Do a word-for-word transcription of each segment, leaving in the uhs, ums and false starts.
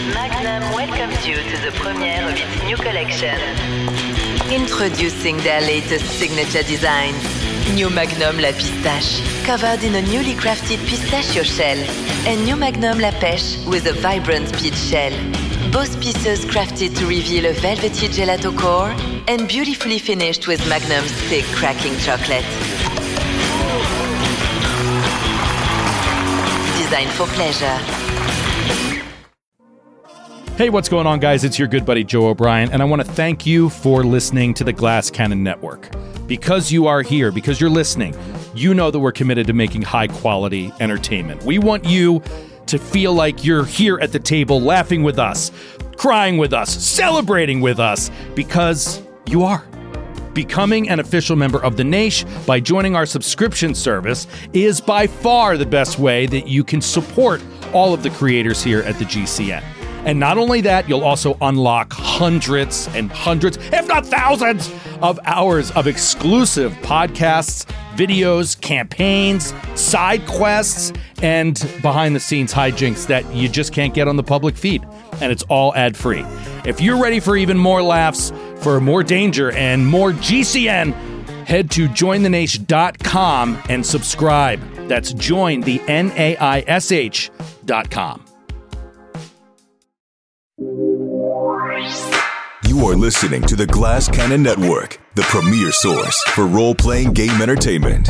Magnum welcomes you to the premiere of its new collection. Introducing their latest signature designs. New Magnum La Pistache, covered in a newly crafted pistachio shell. And New Magnum La Pêche with a vibrant peach shell. Both pieces crafted to reveal a velvety gelato core and beautifully finished with Magnum's thick cracking chocolate. Designed for pleasure. Hey, what's going on, guys? It's your good buddy Joe O'Brien, and I want to thank you for listening to the Glass Cannon Network. Because you are here, because you're listening, you know that we're committed to making high-quality entertainment. We want you to feel like you're here at the table laughing with us, crying with us, celebrating with us, because you are. Becoming an official member of the Nation by joining our subscription service is by far the best way that you can support all of the creators here at the G C N. And not only that, you'll also unlock hundreds and hundreds, if not thousands, of hours of exclusive podcasts, videos, campaigns, side quests, and behind-the-scenes hijinks that you just can't get on the public feed. And it's all ad-free. If you're ready for even more laughs, for more danger, and more G C N, head to join the nation dot com and subscribe. That's join the N A I S H dot com. You are listening to the Glass Cannon Network, the premier source for role-playing game entertainment.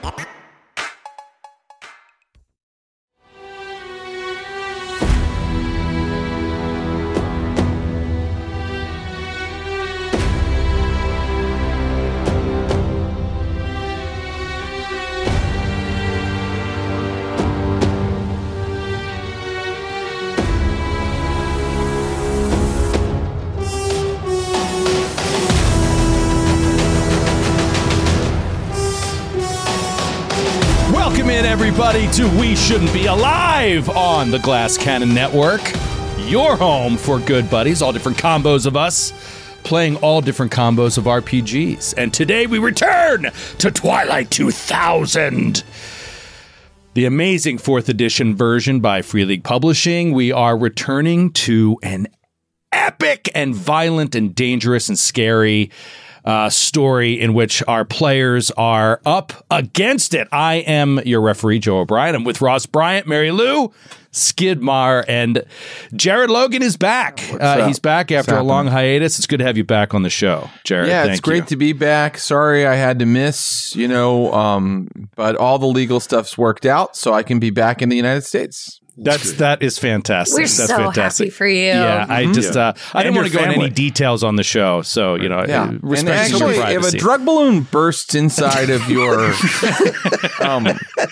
Everybody to We Shouldn't Be Alive on the Glass Cannon Network. Your home for good buddies, all different combos of us, playing all different combos of R P Gs. And today we return to Twilight two thousand. The amazing fourth edition version by Free League Publishing. We are returning to an epic and violent and dangerous and scary Uh, story in which our players are up against it. I am your referee, Joe O'Brien. I'm with Ross Bryant, Mary Lou, Skidmar, and Jared Logan is back. Uh, he's back after a long hiatus. It's good to have you back on the show, Jared. Yeah, thank it's great you. to be back. Sorry I had to miss, you know, um, but all the legal stuff's worked out, so I can be back in the United States. That's that is fantastic. We're That's so fantastic. happy for you. Yeah, I Mm-hmm. just uh, I didn't And want to your go into family. any details on the show, so you know, Yeah, uh, and respect some actually, if privacy. a drug balloon bursts inside of your, um,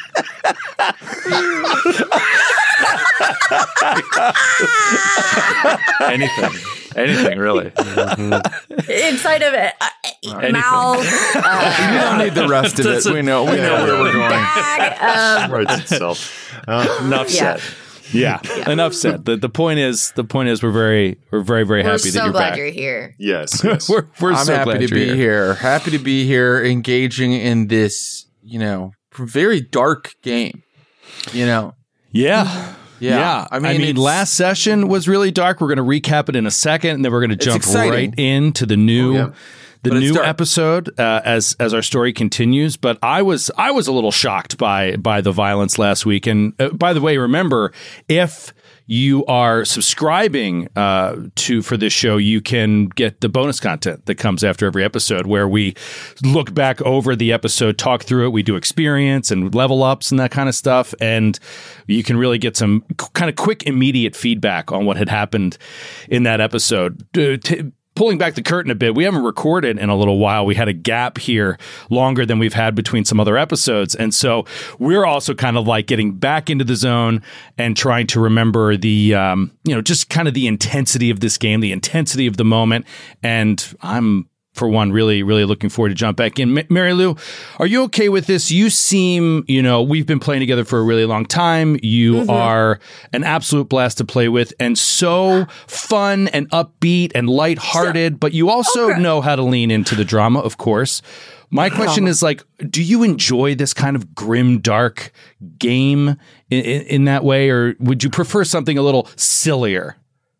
anything, anything really. Inside of it, uh, mouth, uh, you don't need the rest of it. We know, we know where we're going. bag, um, Writes itself. Uh, enough Yeah. said. Yeah, enough said. The the point is the point is we're very we're very very we're happy that so you're glad back. you're here. Yes. yes. we're we're I'm so happy glad to you're be here. Happy to be here, engaging in this, you know, very dark game. You know, Yeah. Yeah. Yeah. I mean, it's- last session was really dark. We're going to recap it in a second, and then we're going to jump exciting. right into the new, Oh, yeah. the But it's new dark. episode uh, as as our story continues. But I was I was a little shocked by by the violence last week. And uh, by the way, remember, if you are subscribing uh, to for this show, you can get the bonus content that comes after every episode, where we look back over the episode, talk through it. We do experience and level ups and that kind of stuff, and you can really get some c- kind of quick, immediate feedback on what had happened in that episode. Uh, t- Pulling back the curtain a bit, we haven't recorded in a little while. We had a gap here longer than we've had between some other episodes. And so we're also kind of like getting back into the zone and trying to remember the, um, you know, just kind of the intensity of this game, the intensity of the moment. And I'm, for one, really, really looking forward to jump back in. M- Mary Lou, are you okay with this? You seem, you know, we've been playing together for a really long time. You Mm-hmm. are an absolute blast to play with and so fun and upbeat and lighthearted, but you also Okay. know how to lean into the drama, of course. My question is like, do you enjoy this kind of grim, dark game in, in, in that way, or would you prefer something a little sillier?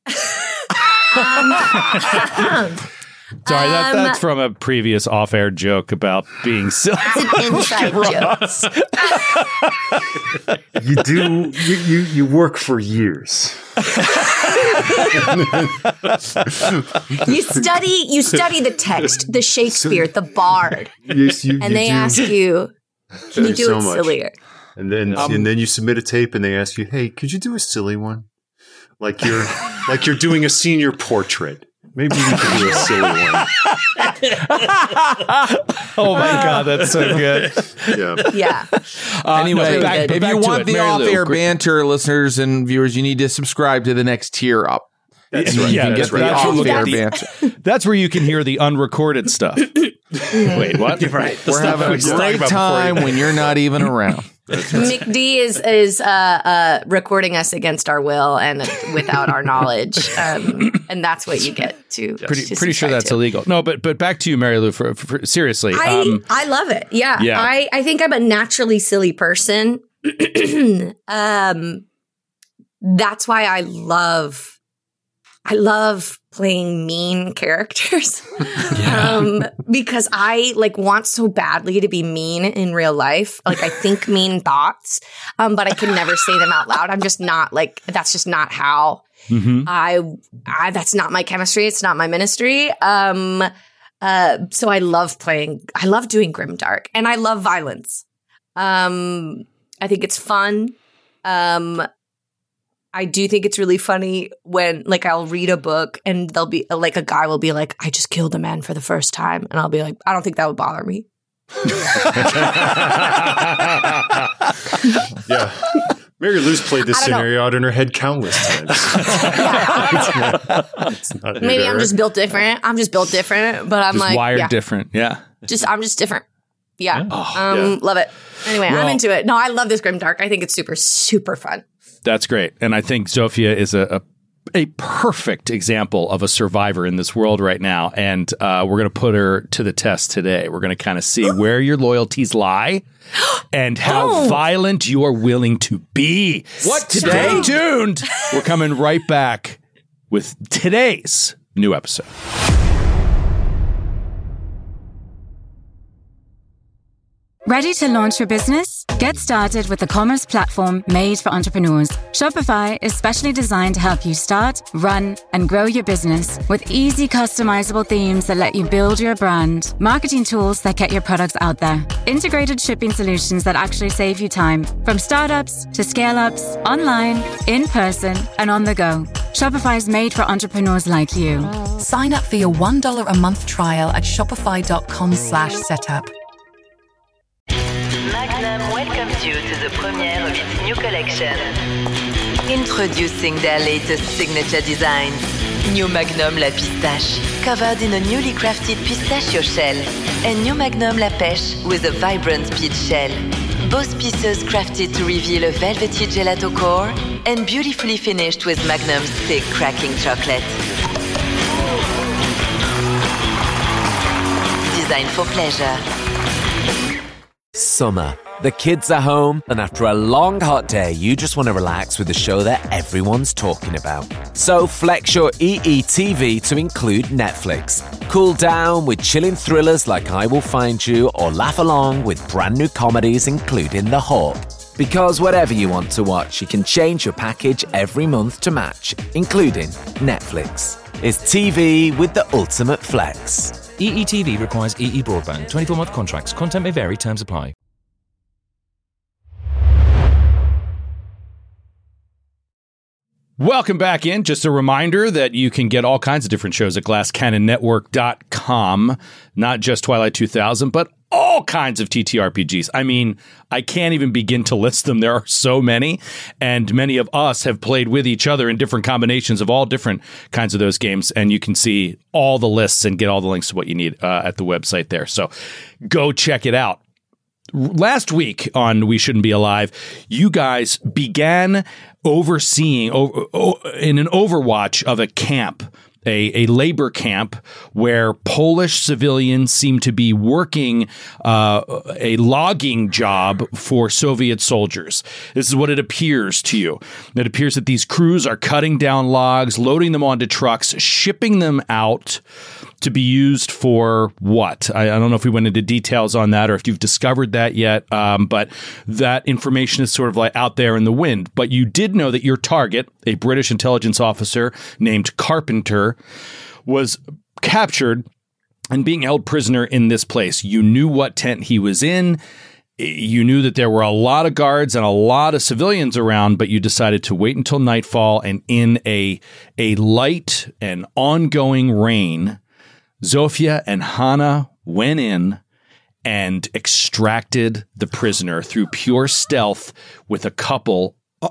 um, Sorry, that, Um, that's from a previous off-air joke about being silly. It's an inside joke. You do. You, you you work for years. You study. You study the text, the Shakespeare, the Bard, Yes, you. and you they do. ask you, "Can you do So it much. sillier?" And then Um, and then you submit a tape, and they ask you, "Hey, could you do a silly one? Like you're like you're doing a senior portrait. Maybe you can do a silly one." Oh my God, that's so good. Yeah. Yeah. Uh, Anyway, no, back- if back you to want it, the Mary Lou, off-air great- banter, listeners and viewers, you need to subscribe to the next tier up. That's Yeah, right. You can that's get the right. That's what off-air we- banter. That's where you can hear the unrecorded stuff. Wait, what? Right. We're having a great time when you're not even around. Mick D is is uh, uh, recording us against our will and without our knowledge, um, and that's what you get to. Pretty, to pretty sure subscribe that's to. illegal. No, but but back to you, Mary Lou. For, for, seriously, I um, I love it. Yeah, Yeah. I I think I'm a naturally silly person. um, that's why I love I love playing mean characters. um, because I like want so badly to be mean in real life. Like I think mean thoughts, um, but I can never say them out loud. I'm just not like that's just not how mhm. I, I that's not my chemistry. It's not my ministry. Um, uh, so I love playing. I love doing grimdark, and I love violence. Um, I think it's fun. Um, I do think it's really funny when, like, I'll read a book and they'll be like, a guy will be like, "I just killed a man for the first time," and I'll be like, "I don't think that would bother me." Yeah. Mary Lou's played this I don't know. scenario out in her head countless times. It's not new Maybe to I'm her. just built different. I'm just built different, but I'm just like, wired yeah, different. Yeah. just I'm just different. Yeah, um, yeah. love it. Anyway, Well- I'm into it. No, I love this grimdark. I think it's super, super fun. That's great. And I think Zofia is a, a a perfect example of a survivor in this world right now. And uh, we're going to put her to the test today. We're going to kind of see where your loyalties lie and how Oh. violent you are willing to be. What, Stay today? tuned. We're coming right back with today's new episode. Ready to launch your business? Get started with the commerce platform made for entrepreneurs. Shopify is specially designed to help you start, run, and grow your business with easy customizable themes that let you build your brand, marketing tools that get your products out there, integrated shipping solutions that actually save you time, from startups to scale-ups, online, in person, and on the go. Shopify is made for entrepreneurs like you. Sign up for your one dollar a month trial at shopify.com slash setup. Magnum welcomes you to the premiere of its new collection. Introducing their latest signature designs. New Magnum La Pistache, covered in a newly crafted pistachio shell. And New Magnum La Pêche with a vibrant peach shell. Both pieces crafted to reveal a velvety gelato core and beautifully finished with Magnum's thick cracking chocolate. Designed for pleasure. Summer. The kids are home, and after a long hot day, you just want to relax with a show that everyone's talking about. So flex your E E T V to include Netflix. Cool down with chilling thrillers like I Will Find You, or laugh along with brand new comedies including The Hawk. Because whatever you want to watch, you can change your package every month to match, including Netflix. It's T V with the ultimate flex. E E T V requires E E broadband. twenty-four month contracts. Content may vary. Terms apply. Welcome back in. Just a reminder that you can get all kinds of different shows at glass cannon network dot com. Not just Twilight two thousand, but all kinds of T T R P Gs. I mean, I can't even begin to list them. There are so many, and many of us have played with each other in different combinations of all different kinds of those games, and you can see all the lists and get all the links to what you need uh, at the website there. So go check it out. Last week on We Shouldn't Be Alive, you guys began overseeing over, in an overwatch of a camp a, a labor camp where Polish civilians seem to be working uh, a logging job for Soviet soldiers. This is what it appears to you. It appears that these crews are cutting down logs, loading them onto trucks, shipping them out to be used for what? I, I don't know if we went into details on that or if you've discovered that yet, um, but that information is sort of like out there in the wind. But you did know that your target, a British intelligence officer named Carpenter, was captured and being held prisoner in this place. You knew what tent he was in. You knew that there were a lot of guards and a lot of civilians around, but you decided to wait until nightfall, and in a a light and ongoing rain, Zofia and Hannah went in and extracted the prisoner through pure stealth with a couple uh,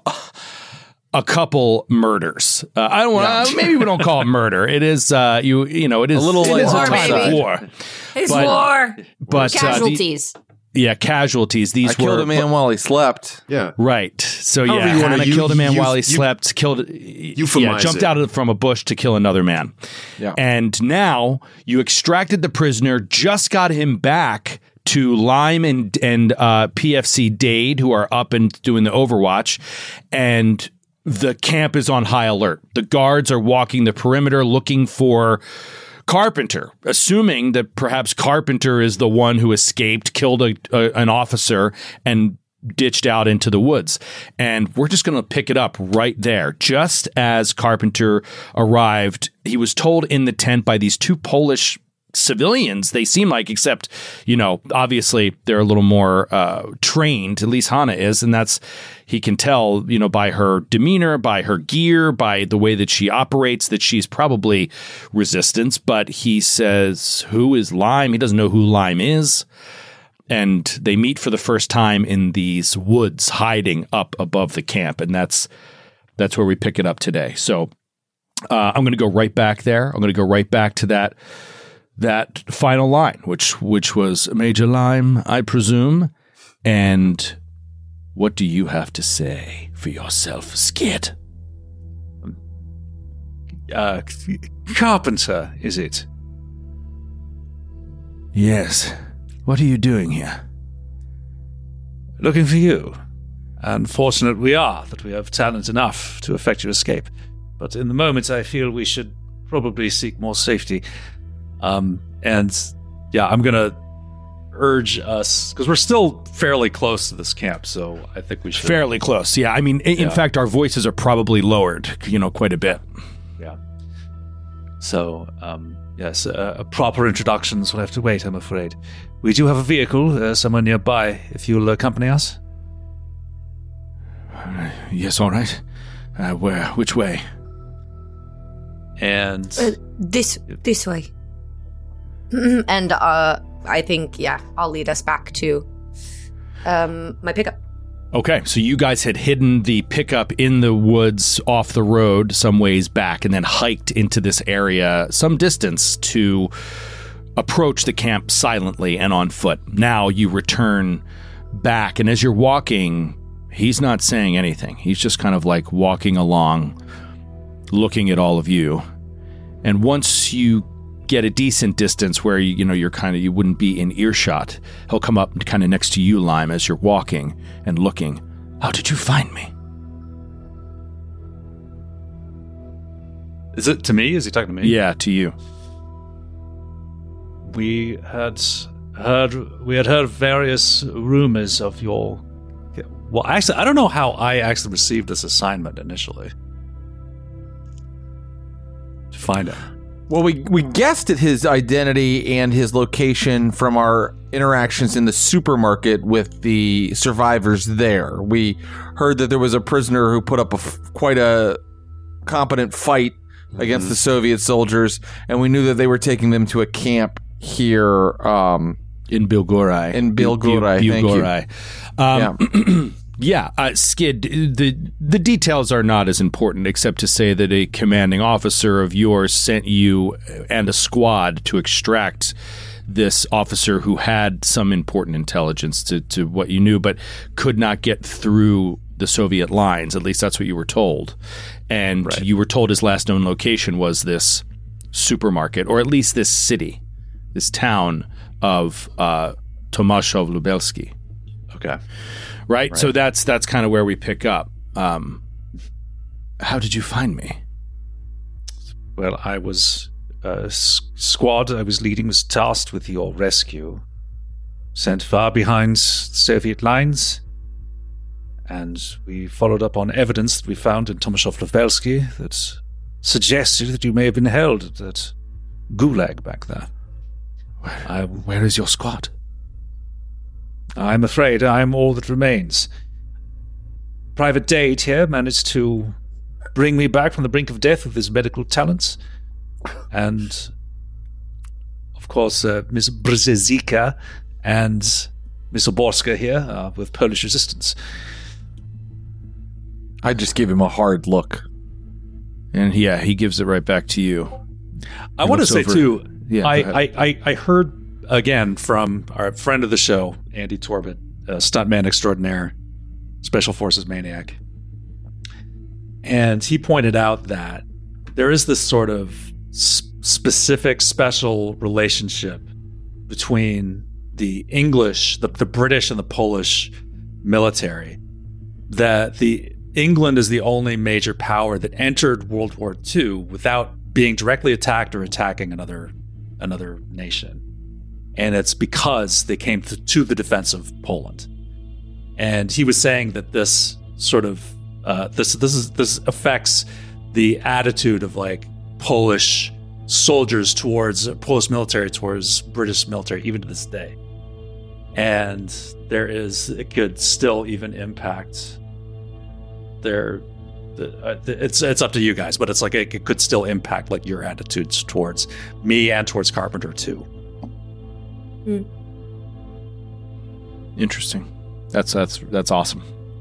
a couple murders. Uh, I don't want. Yeah. Maybe we don't call it murder. It is. Uh, you. You know. It is a little. It like is war, a time of baby. war. It's but, war. But casualties. Uh, the, yeah, casualties. These I were killed a man while he slept. Yeah. Right. So However yeah, you wanna- Hannah you- killed a man you- while he you- slept. Killed. Euphemize Yeah, jumped it. out of, from a bush to kill another man. Yeah. And now you extracted the prisoner. Just got him back to Lime and and uh, P F C Dade, who are up and doing the Overwatch, and the camp is on high alert. The guards are walking the perimeter looking for Carpenter, assuming that perhaps Carpenter is the one who escaped, killed a, a, an officer, and ditched out into the woods. And we're just going to pick it up right there. Just as Carpenter arrived, he was told in the tent by these two Polish civilians, they seem like, except, you know, obviously they're a little more uh, trained, at least Hannah is, and that's, he can tell, you know, by her demeanor, by her gear, by the way that she operates, that she's probably resistance. But he says, who is Lime? He doesn't know who Lime is. And they meet for the first time in these woods hiding up above the camp. And that's that's where we pick it up today. So uh, I'm going to go right back there. I'm going to go right back to that that final line, which which was Major Lime, I presume. And what do you have to say for yourself, Skid? Uh, Carpenter, is it? Yes. What are you doing here? Looking for you. And fortunate we are that we have talent enough to effect your escape. But in the moment, I feel we should probably seek more safety. Um, and yeah, I'm going to urge us, because we're still fairly close to this camp, so I think we should. Fairly close, yeah. I mean, in Yeah. fact, our voices are probably lowered, you know, quite a bit. Yeah. So, um, yes, uh, a proper introductions will have to wait, I'm afraid. We do have a vehicle uh, somewhere nearby, if you'll accompany us. Yes, all right. Uh, where? Which way? And Uh, this this way. And uh, I think, yeah, I'll lead us back to um, my pickup. Okay, so you guys had hidden the pickup in the woods off the road some ways back and then hiked into this area some distance to approach the camp silently and on foot. Now you return back, and as you're walking, he's not saying anything. He's just kind of like walking along, looking at all of you. And once you get a decent distance where you, you know you're kind of you wouldn't be in earshot, he'll come up kind of next to you, Lime, as you're walking and looking. How did you find me? is it to me? Is he talking to me? Yeah, to you. We had heard we had heard various rumors of your. Well, actually, I don't know how I actually received this assignment initially. To find out. Well, we we guessed at his identity and his location from our interactions in the supermarket with the survivors there. We heard that there was a prisoner who put up a f- quite a competent fight against the Soviet soldiers, and we knew that they were taking them to a camp here um, in Bilgorai. In Bilgorai, Bil- thank Bilgorai. you. Um, yeah. Yeah, uh, Skid, the the details are not as important, except to say that a commanding officer of yours sent you and a squad to extract this officer who had some important intelligence to, to what you knew, but could not get through the Soviet lines. At least that's what you were told. And Right. you were told his last known location was this supermarket, or at least this city, this town of uh, Tomaszów Lubelski. Okay. Right? Right. So that's that's kind of where we pick up. Um, how did you find me? Well, I was a s- squad I was leading was tasked with your rescue. Sent far behind Soviet lines. And we followed up on evidence that we found in Tomaszów Lubelski that suggested that you may have been held at that gulag back there. Where, I, where is your squad? I'm afraid I'm all that remains. Private Dade here managed to bring me back from the brink of death with his medical talents. And, of course, uh, Miss Brzezinska and Miss Oborska here uh, with Polish resistance. I just give him a hard look. And yeah, he gives it right back to you. I want to say, over. too, Yeah, I, go I, ahead. I, I heard, again, from our friend of the show, Andy Torbett, uh, stuntman extraordinaire, Special Forces maniac. And he pointed out that there is this sort of s- specific, special relationship between the English, the, the British, and the Polish military, that the England is the only major power that entered World War Two without being directly attacked or attacking another another nation. And it's because they came to, to the defense of Poland. And he was saying that this sort of uh, this this is this affects the attitude of like Polish soldiers towards Polish military towards British military even to this day. And there is it could still even impact their the, uh, it's it's up to you guys, but it's like it, it could still impact like your attitudes towards me and towards Carpenter too. Mm. Interesting. That's that's that's awesome.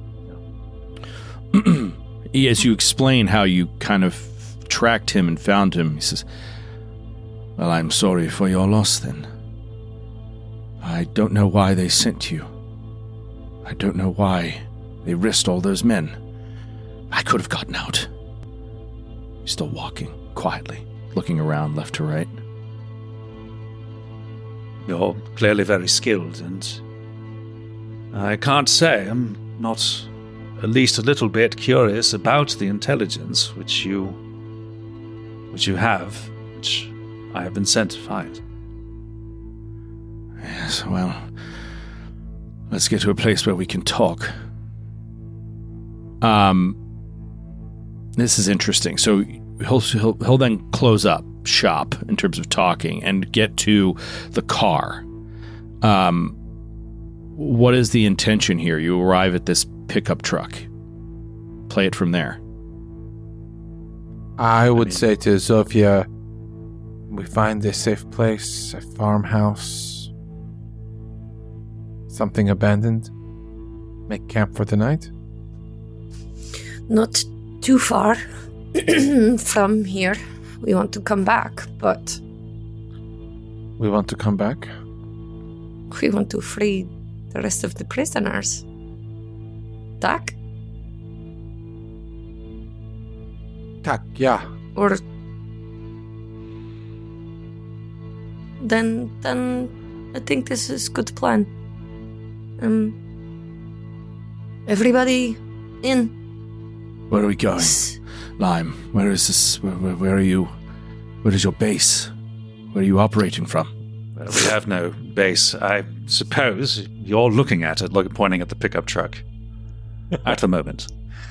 As you explain how you kind of tracked him and found him, he says, "Well, I'm sorry for your loss then. I don't know why they sent you. I don't know why they risked all those men. I could have gotten out." He's still walking quietly, looking around left to right. You're clearly very skilled, and I can't say I'm not at least a little bit curious about the intelligence which you which you have, which I have been sent to find. Yes, well, let's get to a place where we can talk. Um, this is interesting. So he'll he'll, he'll then close up shop in terms of talking and get to the car. Um, what is the intention here? You arrive at this pickup truck. Play it from there. I would I mean, say to Zofia, we find a safe place, a farmhouse, something abandoned. Make camp for the night. Not too far from here. We want to come back, but... We want to come back? We want to free the rest of the prisoners. Tak? Tak, yeah. Or... Then, then I think this is a good plan. Um, everybody in. Where are we going? Lime, where is this? Where, where, where are you? Where is your base? Where are you operating from? Well, we have no base. I suppose you're looking at it, like pointing at the pickup truck at the moment.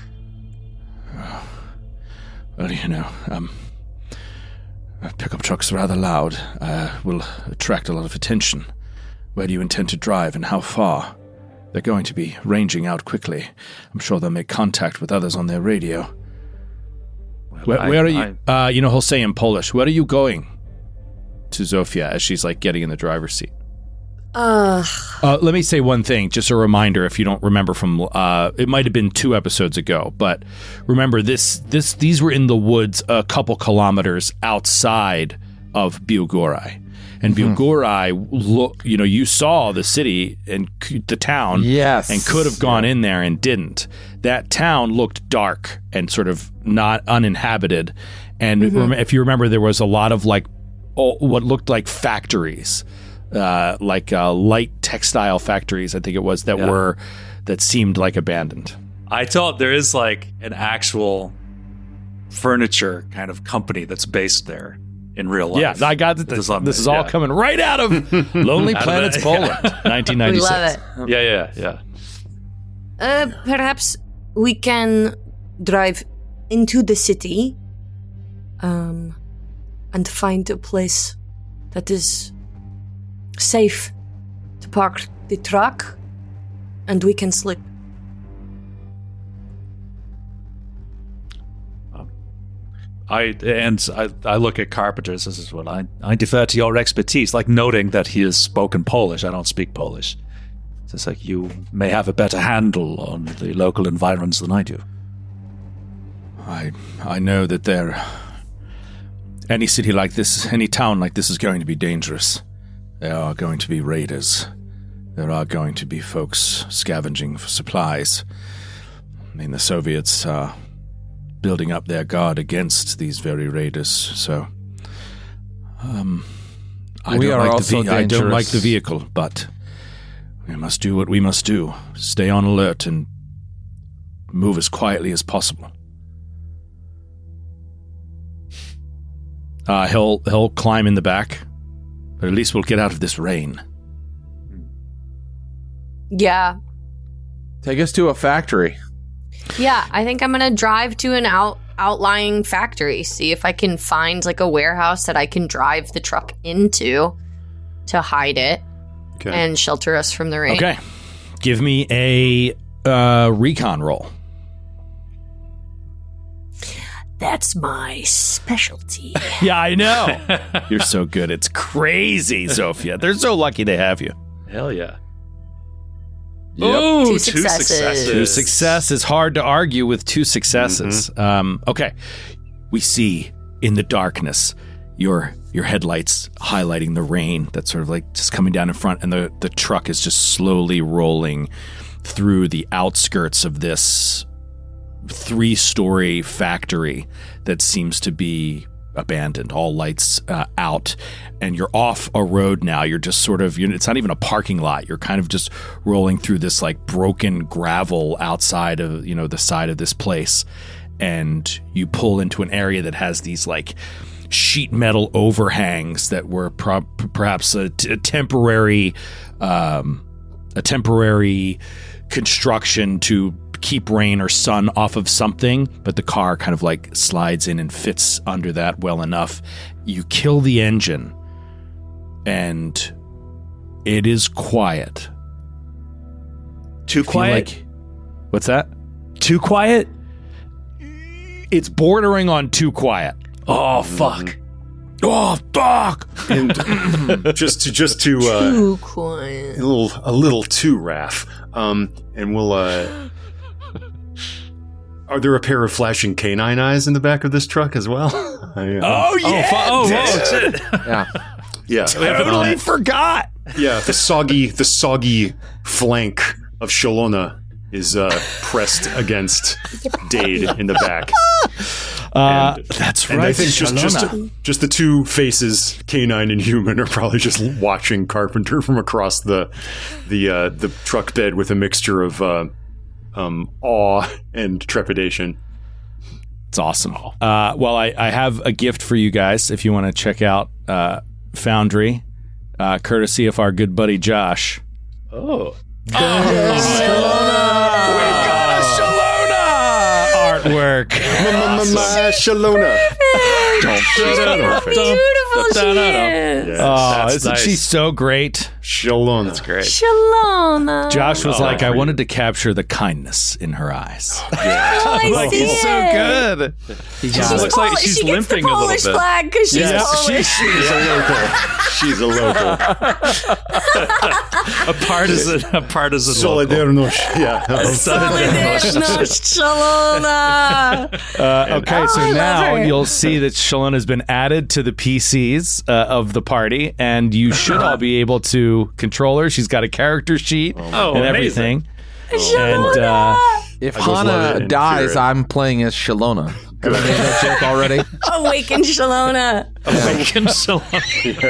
Well, you know, um, a pickup truck's rather loud. Uh, will attract a lot of attention. Where do you intend to drive and how far? They're going to be ranging out quickly. I'm sure they'll make contact with others on their radio. Well, where, I, where are you? I, uh, you know, he'll say in Polish, where are you going? To Zofia as she's like getting in the driver's seat. Uh, uh, let me say one thing, just a reminder if you don't remember from, uh, it might have been two episodes ago, but remember this, this, these were in the woods a couple kilometers outside of Biłgoraj. And Vilgurai, look, you know, you saw the city and c- the town, yes, and could have gone in there and didn't. That town looked dark and sort of not uninhabited. And Mm-hmm. rem- if you remember, there was a lot of like oh, what looked like factories, uh, like uh, light textile factories, I think it was, that Yeah. were that seemed like abandoned. I thought there is like an actual furniture kind of company that's based there in real life. Yeah, I got it. This This, on this the- is all yeah. coming right out of Lonely Out of Planets, it, Poland, nineteen ninety-six. We love it. Yeah, yeah, yeah. Uh, perhaps we can drive into the city um, and find a place that is safe to park the truck, and we can sleep. I and I, I look at Carpenter's. This is what I I defer to your expertise, like noting that he has spoken Polish. I don't speak Polish. So it's like you may have a better handle on the local environs than I do. I I know that there, any city like this, any town like this is going to be dangerous. There are going to be raiders. There are going to be folks scavenging for supplies. I mean, the Soviets are building up their guard against these very raiders. So, um, I We don't are like also the ve- I don't like dangerous. the vehicle, but we must do what we must do. Stay on alert and move as quietly as possible. Uh, he'll he'll climb in the back, but at least we'll get out of this rain. Yeah. Take us to a factory. Yeah, I think I'm going to drive to an out outlying factory, see if I can find like a warehouse that I can drive the truck into to hide it Okay. and shelter us from the rain. Okay, give me a uh, recon roll. That's my specialty. Yeah, I know. You're so good. It's crazy, Zofia. They're so lucky to have you. Hell yeah! Yep. Ooh, Two two successes. successes. Two success is hard to argue with two successes. Um, okay, we see in the darkness your your headlights highlighting the rain that's sort of like just coming down in front, and the, the truck is just slowly rolling through the outskirts of this three-story factory that seems to be abandoned, all lights uh, out, and you're off a road now. You're just sort of, you know, it's not even a parking lot. You're kind of just rolling through this like broken gravel outside of, you know, the side of this place, and you pull into an area that has these like sheet metal overhangs that were pro- perhaps a, t- a temporary um, a temporary construction to keep rain or sun off of something, but the car kind of like slides in and fits under that well enough. You kill the engine, and it is quiet. Too You feel quiet. like- what's that? Too quiet. It's bordering on too quiet. Oh fuck! Oh fuck! And just to just to uh, Too quiet. a little a little too Raph. Um, and we'll. Uh, are there a pair of flashing canine eyes in the back of this truck as well? I, uh, Oh yeah! Oh, dude. oh shit! Yeah. yeah, Totally um, forgot. yeah. The soggy the soggy flank of Shalona is uh, pressed against Dade in the back. Uh, And- that's And right. I think just just, Shalona. just the two faces, canine and human, are probably just watching Carpenter from across the the uh, the truck bed with a mixture of uh, um, awe and trepidation. It's awesome. Uh, well, I, I have a gift for you guys if you want to check out uh, Foundry, uh, courtesy of our good buddy Josh. Oh, We got a Shalona artwork. Shalona. Beautiful she is. Oh, That's isn't nice. she so great? Shalona. that's great. Shalona. Josh was Oh, like, I great. wanted to capture the kindness in her eyes. Oh, I Like, see he's so it. good. She She's looks like Pol- she's she gets limping the a little Polish bit. flag because she's Yeah, Polish. She's a local. She's a local. A partisan, a partisan. local. Solidarność. Yeah. Solidarność, Shalona. Uh, okay, Oh, so I love now her. you'll see that Shalona has been added to the P C Cs uh, of the party, and you should all be able to control her. She's got a character sheet Oh, and amazing. everything. And uh, If I just love it Hana and dies, fear it. I'm playing as Shalona. Have I made that joke already? Awaken Shalona. Awaken Shalona.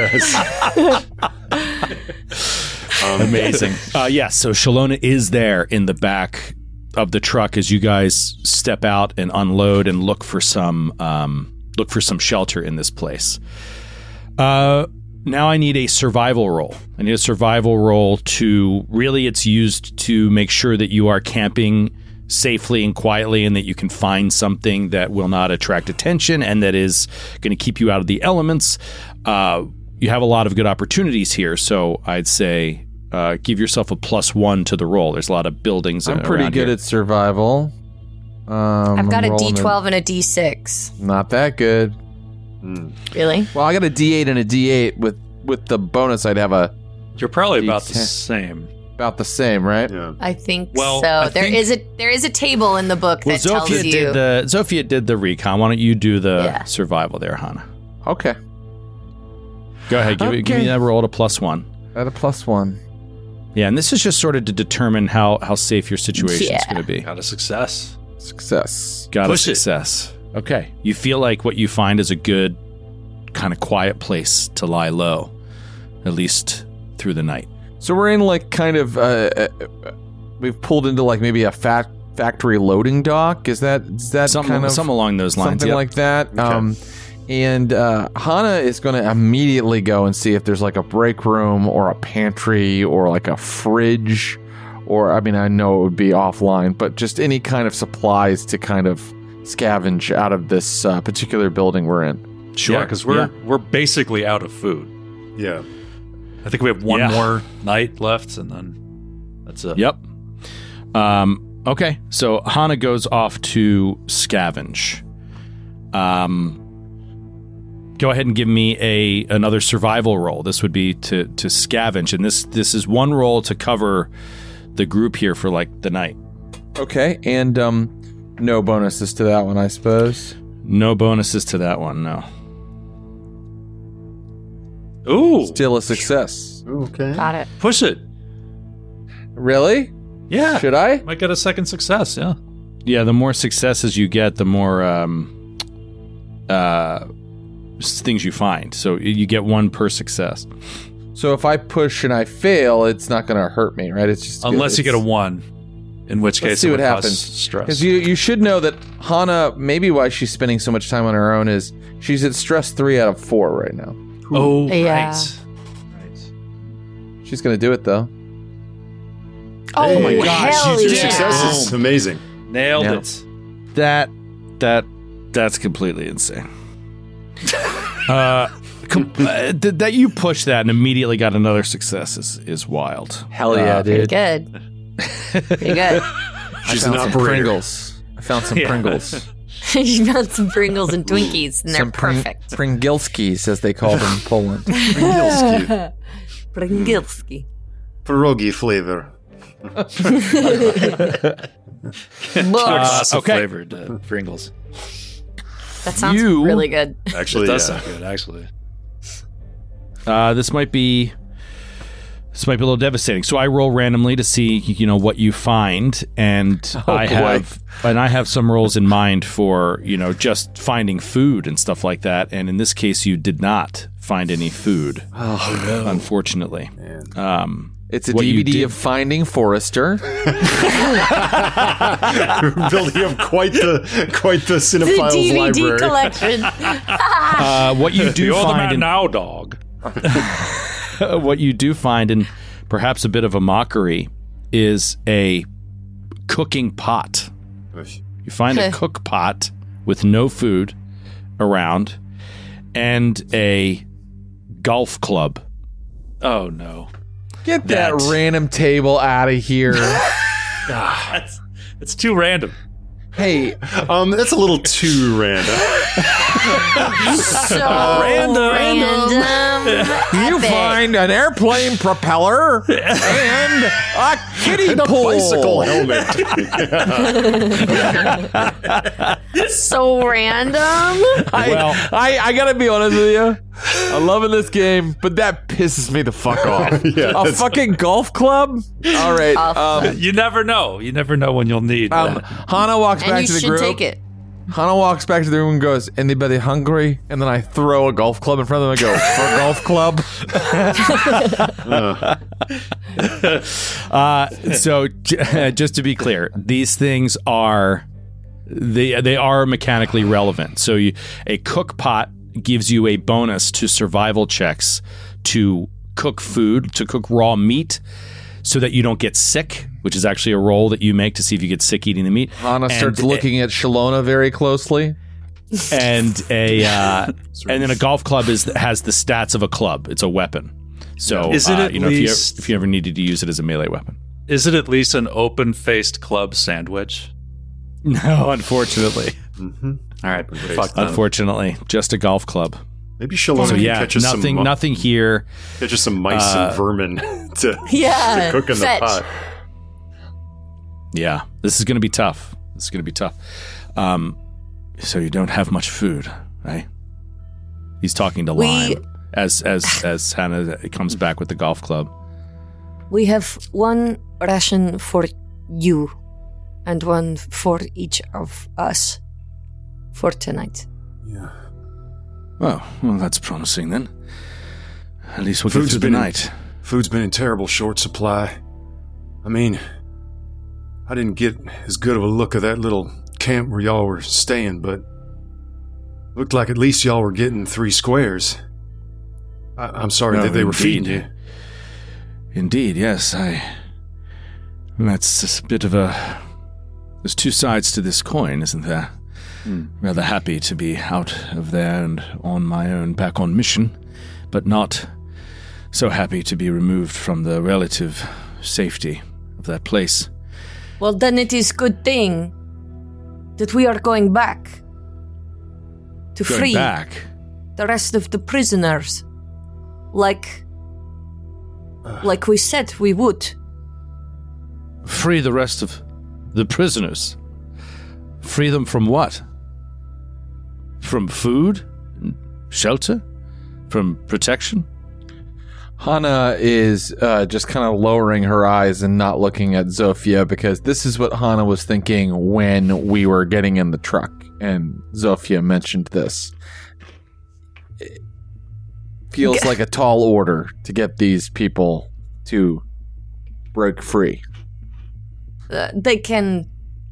Um, amazing. uh, yeah, so Shalona is there in the back of the truck as you guys step out and unload and look for some um, look for some shelter in this place. Uh, now I need a survival roll. I need a survival roll to really it's used to make sure that you are camping safely and quietly and that you can find something that will not attract attention and that is going to keep you out of the elements. Uh, you have a lot of good opportunities here, so I'd say uh, give yourself a plus one to the roll. There's a lot of buildings I'm pretty around good here. at survival. Um, I've got I'm a rolling D twelve and a D six. Not that good. Really? Well, I got a D eight and a D eight. With with the bonus, I'd have a You're probably about the D ten. same. about the same, right? Yeah. I think Well, so. I There think- is a there is a table in the book Well, that tells Zofia you. did the Zofia did the recon. Why don't you do the Yeah. survival there, Hana? Okay. Go ahead, give, me give me Okay. that roll at a plus one. At a plus one. Yeah, and this is just sort of to determine how, how safe your situation is Yeah. going to be. Got a success. Success. Got Push a it. success. Okay. You feel like what you find is a good, kind of quiet place to lie low, at least through the night. So we're in like kind of uh, uh, we've pulled into like maybe a fat factory loading dock. Is that is that Some, kind of some along those lines. something yep. like that? Um, and uh, Hana is going to immediately go and see if there's like a break room or a pantry or like a fridge, or I mean I know it would be offline, but just any kind of supplies to kind of scavenge out of this uh, particular building we're in. Sure. Yeah, because we're Yeah. we're basically out of food. Yeah. I think we have one Yeah. more night left, and then that's it. Yep. Um, okay, so Hana goes off to scavenge. Um, go ahead and give me a another survival roll. This would be to to scavenge, and this this is one roll to cover the group here for like the night. Okay, and um, no bonuses to that one, I suppose. No bonuses to that one. No. Ooh, Still a success. Okay. Got it. push it. Really? Yeah, Should I? might get a second success. Yeah. Yeah, the more successes you get, the more um, uh, s- things you find. So you get one per success. So if I push and I fail, it's not going to hurt me, right? It's just Unless you get a it's- one, in which Let's case see it what would cause happens. stress. Because you you should know that Hana, maybe why she's spending so much time on her own is she's at stress three out of four right now. oh, Yeah. right. Right. She's going to do it though. Oh Hey, my hell Your yeah! success is amazing. Nailed Yeah. it. That that that's completely insane. uh, com- uh, th- that you push that and immediately got another success is is wild. Hell yeah, Pretty dude. good. Pretty good. She's I an found some operator. Pringles. I found some Yeah. Pringles. You found some Pringles and Twinkies, and they're some Pring- perfect. Pringelskis, as they call them in Poland. Pringilski. Pringilski. Pierogi flavor. Lots of okay. flavored uh, Pringles. That sounds You- really good. Actually, It does yeah. sound good, actually. Uh, this might be this might be a little devastating. So I roll randomly to see you know what you find, and Oh, I boy. have and I have some rolls in mind for you know just finding food and stuff like that. And in this case, you did not find any food, Oh, no. unfortunately. Um, It's a What D you V D did- of Finding Forrester. Building up quite the quite the The cinephiles D V D library. collection. uh, what you do You're the find man in, now, dog. what you do find, and perhaps a bit of a mockery, is a cooking pot. You find a cook pot with no food around and a golf club. Oh, no. Get that, That- random table out of here. That's, it's too random. Hey, Um, that's a little too random. So Random. random. you Epic. find an airplane propeller and a kiddie pool. Bicycle helmet. So random. I, Well- I, I gotta be honest with you. I'm loving this game, but that pisses me the fuck off. Yeah, a that's- fucking golf club? All right. Um, You never know. You never know when you'll need um, that. Hana walks And back you to the should group. take it. Hana walks back to the room and goes, anybody hungry? And then I throw a golf club in front of them and go, for a golf club? Uh, so j- just to be clear, these things are they they are mechanically relevant. So you, a cook pot gives you a bonus to survival checks to cook food, to cook raw meat, so that you don't get sick, which is actually a roll that you make to see if you get sick eating the meat. Hana starts And- looking at Shalona very closely. and a uh, and then a golf club is has the stats of a club. It's a weapon. So Is it uh, at you know least- if you if you ever needed to use it as a melee weapon? Is it at least an open-faced club sandwich? No, unfortunately. All right, fuck that. Unfortunately, just a golf club. Maybe Shalom So can yeah, catch us nothing some, nothing here. catch us some mice Uh, and vermin to, Yeah, to cook in fetch. the pot. Yeah, this is going to be tough. This is going to be tough. Um, so you don't have much food, right? He's talking to We- Lime as as as Hannah comes back with the golf club. We have one ration for you and one for each of us for tonight. Oh, well, that's promising then. At least we'll Food's get through the been in- night. Food's been in terrible short supply. I mean, I didn't get as good of a look of that little camp where y'all were staying, but looked like at least y'all were getting three squares. I, I'm sorry Oh, that they were indeed. feeding you. Indeed, yes. I. That's just a bit of a. There's two sides to this coin, isn't there? Rather happy to be out of there and on my own, back on mission, but not so happy to be removed from the relative safety of that place. Well, then it is good thing that we are going back to Going free back. the rest of the prisoners, like like we said we would. Free the rest of the prisoners. Free them from what? From food? Shelter? From protection? Hana is uh, just kind of lowering her eyes and not looking at Zofia because this is what Hana was thinking when we were getting in the truck and Zofia mentioned this. It feels like a tall order to get these people to break free. Uh, they can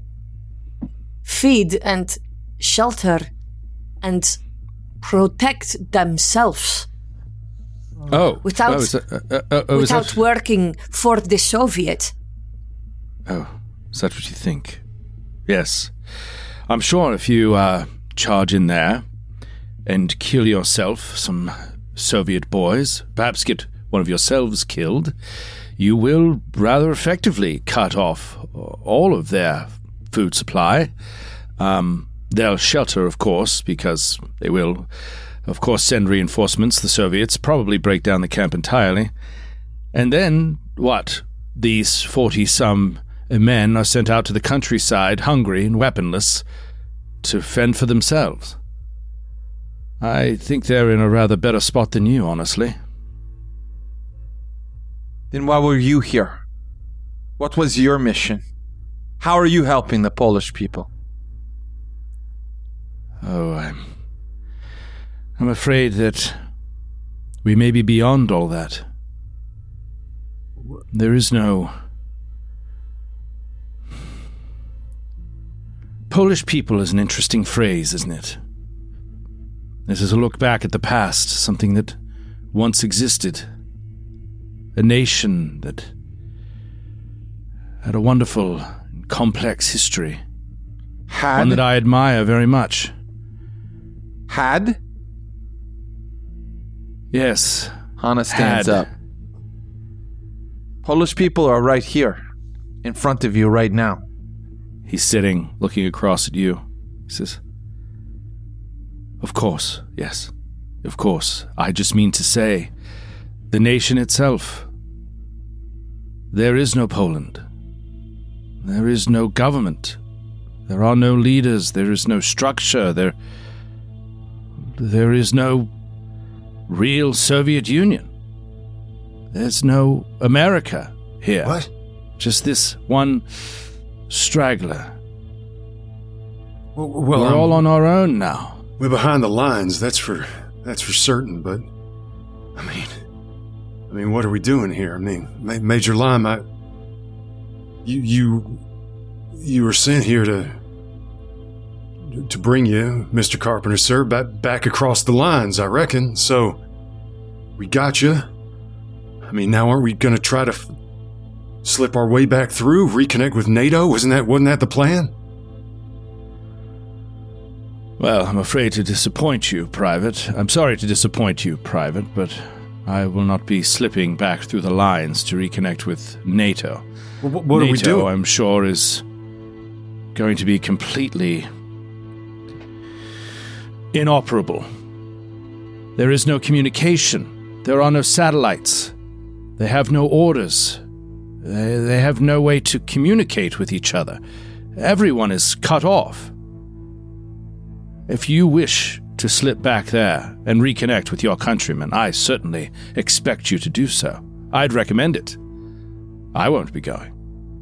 feed and shelter and protect themselves Oh. Without- oh, is that, uh, uh, uh, oh, is without that- working for the Soviet. Oh, is that what you think? Yes. I'm sure if you uh, charge in there and kill yourself, some Soviet boys, perhaps get one of yourselves killed, you will rather effectively cut off all of their food supply. Um, their shelter, of course, because they will, of course, send reinforcements, the Soviets, probably break down the camp entirely. And then, what? These forty-some men are sent out to the countryside, hungry and weaponless, to fend for themselves. I think they're in a rather better spot than you, honestly. Then why were you here? What was your mission? How are you helping the Polish people? Oh, I'm... I'm afraid that we may be beyond all that. There is no... Polish people is an interesting phrase, isn't it? This is a look back at the past, something that once existed. A nation that had a wonderful and complex history. Had? One that I admire very much. Had? Yes. Hana stands Had. up. Polish people are right here, in front of you right now. He's sitting, looking across at you. He says, "Of course, yes. Of course. I just mean to say, the nation itself. There is no Poland. There is no government. There are no leaders. There is no structure. There, there is no real Soviet Union. There's no America here. What? Just this one straggler. Well, well We're um, all on our own now. We're behind the lines. That's for that's for certain. But I mean, I mean, what are we doing here? I mean, Ma- Major Lime, I, you you you were sent here to to bring you, Mister Carpenter, sir, back back across the lines. I reckon. So we got you. I mean, now aren't we going to try to f- slip our way back through, reconnect with NATO? Wasn't that wasn't that the plan? Well, I'm afraid to disappoint you, Private. I'm sorry to disappoint you, Private, but I will not be slipping back through the lines to reconnect with NATO. Well, what what NATO, are we doing? I'm sure, is going to be completely inoperable. There is no communication. There are no satellites. They have no orders. They, they have no way to communicate with each other. Everyone is cut off. If you wish to slip back there and reconnect with your countrymen, I certainly expect you to do so. I'd recommend it. I won't be going.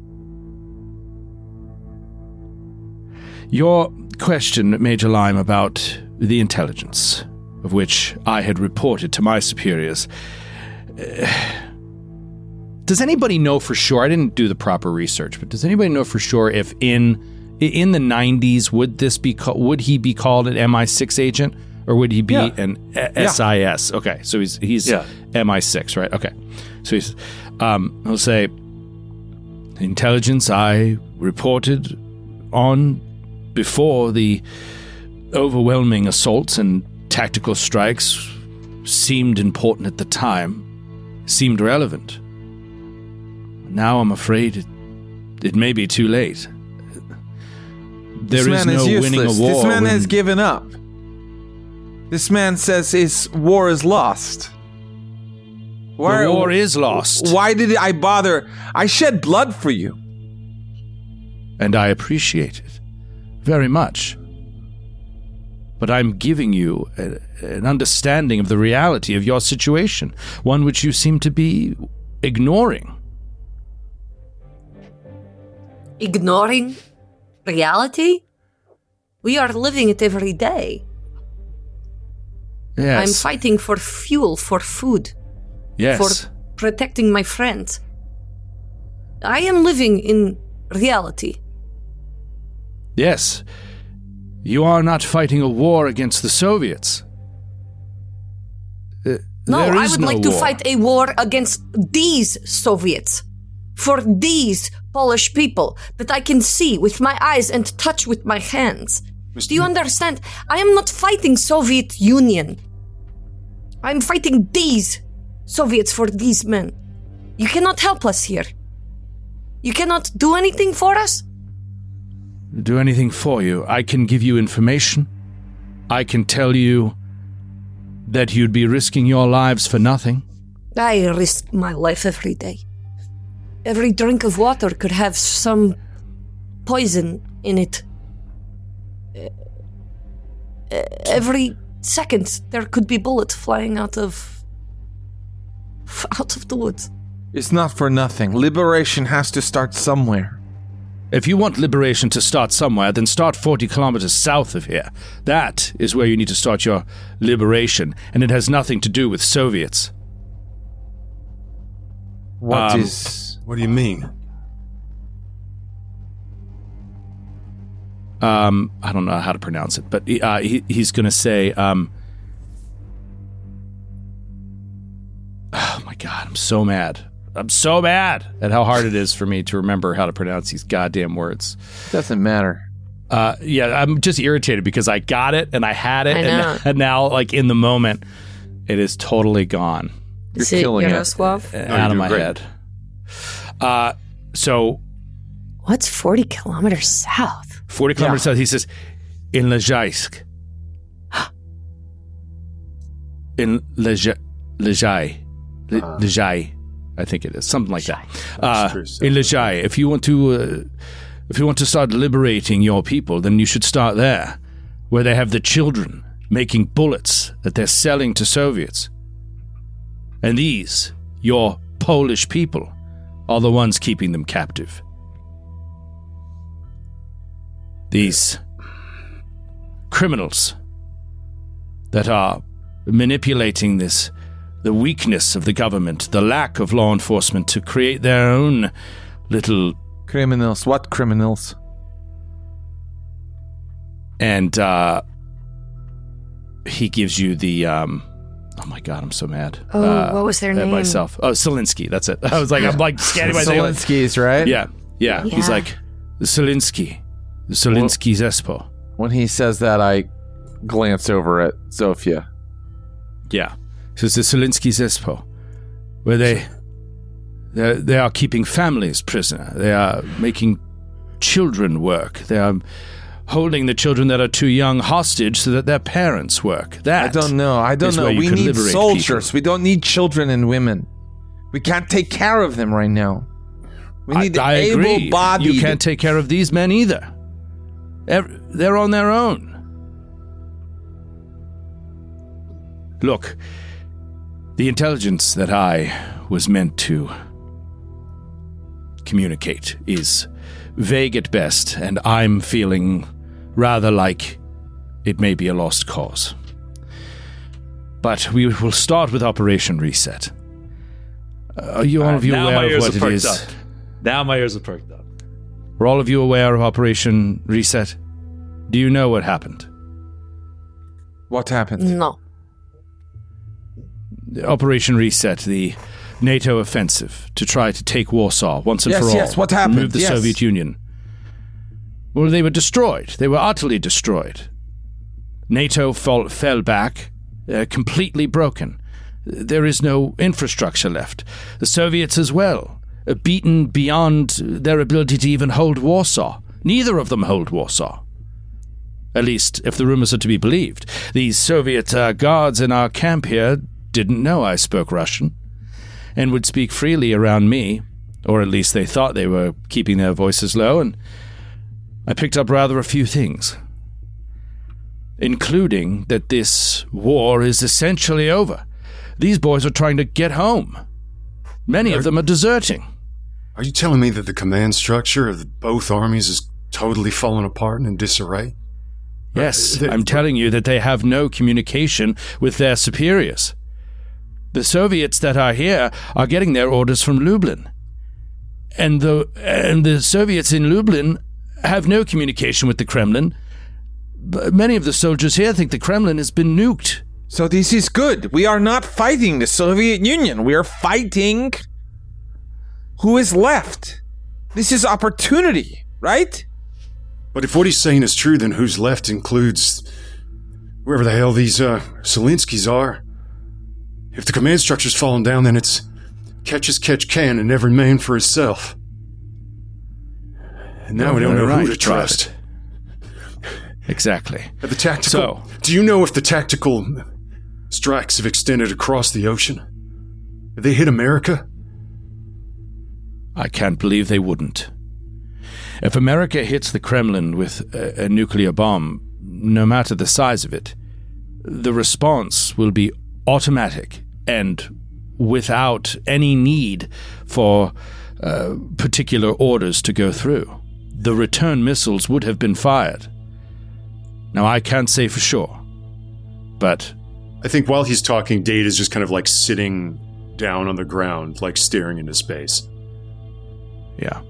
Your question, Major Lime, about the intelligence, of which I had reported to my superiors. Uh, does anybody know for sure? I didn't do the proper research, but does anybody know for sure if in in the nineties would this be ca- would he be called an M I six agent or would he be Yeah. an S I S? Yeah. Okay, so he's he's Yeah. M I six, right? Okay, so he's um, I'll say intelligence I reported on before the overwhelming assaults and tactical strikes seemed important at the time, seemed relevant. Now I'm afraid it, it may be too late. There this is man no is useless. winning a war. This man when- has given up. This man says his war is lost. Why, the war is lost. Why did I bother? I shed blood for you. And I appreciate it very much. But I'm giving you a, an understanding of the reality of your situation, one which you seem to be ignoring. Ignoring reality? We are living it every day. Yes. I'm fighting for fuel, for food, yes. for protecting my friends. I am living in reality. Yes. You are not fighting a war against the Soviets. Uh, No, there I is would no like to war. fight a war against these Soviets. For these Polish people that I can see with my eyes and touch with my hands. Do you understand? I am not fighting Soviet Union. I'm fighting these Soviets for these men. You cannot help us here. You cannot do anything for us? Do anything for you. I can give you information. I can tell you that you'd be risking your lives for nothing. I risk my life every day. Every drink of water could have some poison in it. Uh, uh, every second there could be bullets flying out of out of the woods. It's not for nothing. Liberation has to start somewhere. If you want liberation to start somewhere, then start forty kilometers south of here. That is where you need to start your liberation, and it has nothing to do with Soviets. What Um, is? What do you mean? Um, I don't know how to pronounce it, but uh, he, he's going to say, um, oh my God, I'm so mad. I'm so mad at how hard it is for me to remember how to pronounce these goddamn words. Doesn't matter. Uh, yeah, I'm just irritated because I got it and I had it, I and, know. and now, like in the moment, it is totally gone. You're Is it killing it. Yaroslav? uh, you're out of doing my great. head. Uh, so What's forty kilometers south? forty kilometers south, he says, in Lezhaisk. in Lezhai. Lezhai. Le- Lezhai. I think it is something like that. Uh, in Lejai, if you want to, uh, if you want to start liberating your people, then you should start there, where they have the children making bullets that they're selling to Soviets. And these, your Polish people, are the ones keeping them captive. These criminals that are manipulating this, the weakness of the government, the lack of law enforcement to create their own little... Criminals. What criminals? And uh, he gives you the... Um, oh my God, I'm so mad. Oh, uh, what was their name? Myself. Oh, Selinsky, that's it. I was like, I'm like scanning my thing. Selinsky's, right? Yeah, yeah, yeah. He's like, Selinsky. Selinsky Zespo. When he says that, I glance over at Zofia. Yeah. So it's the Selinsky Zespo, where they, they are keeping families prisoner. They are making children work. They are holding the children that are too young hostage so that their parents work. That I don't know. I don't know. We need soldiers. People. We don't need children and women. We can't take care of them right now. We need I, I able-bodied. agree. You can't take care of these men either. They're on their own. Look, the intelligence that I was meant to communicate is vague at best, and I'm feeling rather like it may be a lost cause. But we will start with Operation Reset. Are you all, all right, of you aware of what it is? Up. Now my ears are perked up. Are all of you aware of Operation Reset? Do you know what happened? What happened? No. Operation Reset, the NATO offensive to try to take Warsaw once and yes, for all. Yes, what happened? Move the yes. Soviet Union. Well, they were destroyed. They were utterly destroyed. NATO fall, fell back, uh, completely broken. There is no infrastructure left. The Soviets as well, uh, beaten beyond their ability to even hold Warsaw. Neither of them hold Warsaw. At least, if the rumors are to be believed. These Soviet uh, guards in our camp here didn't know I spoke Russian, and would speak freely around me, or at least they thought they were keeping their voices low, and I picked up rather a few things, including that this war is essentially over. These boys are trying to get home. Many are, of them are deserting. Are you telling me that the command structure of both armies is totally fallen apart and in disarray? Yes, uh, I'm telling you that they have no communication with their superiors. The Soviets that are here are getting their orders from Lublin. And the and the Soviets in Lublin have no communication with the Kremlin. But many of the soldiers here think the Kremlin has been nuked. So this is good. We are not fighting the Soviet Union. We are fighting who is left. This is opportunity, right? But if what he's saying is true, then who's left includes whoever the hell these uh, Selinskys are. If the command structure's fallen down, then it's catch as catch can and every man for himself. And now no, we don't know right, who to trust. Exactly. The tactical. So, do you know if the tactical strikes have extended across the ocean? Have they hit America? I can't believe they wouldn't. If America hits the Kremlin with a, a nuclear bomb, no matter the size of it, the response will be automatic and without any need for uh, particular orders to go through. The return missiles would have been fired. Now, I can't say for sure, but... I think while he's talking, Dade is just kind of like sitting down on the ground, like staring into space. Yeah.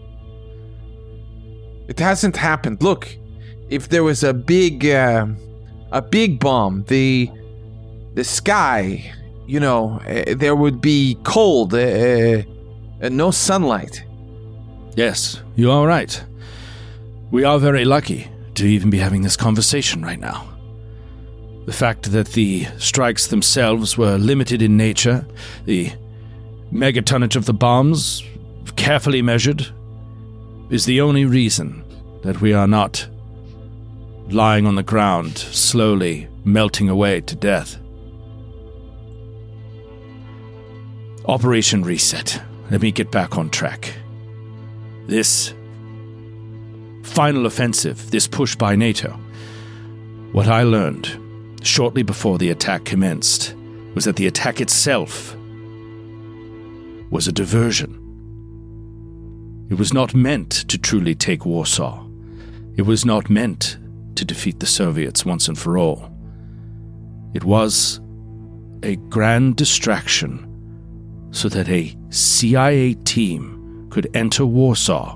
It hasn't happened. Look, if there was a big, uh, a big bomb, the, the sky, you know, uh, there would be cold, uh, uh, no sunlight. Yes, you are right. We are very lucky to even be having this conversation right now. The fact that the strikes themselves were limited in nature, the megatonnage of the bombs carefully measured, is the only reason that we are not lying on the ground, slowly melting away to death. Operation Reset. let me get back on track. This final offensive, this push by NATO, what I learned shortly before the attack commenced was that the attack itself was a diversion. It was not meant to truly take Warsaw. It was not meant to defeat the Soviets once and for all. It was a grand distraction so that a C I A team could enter Warsaw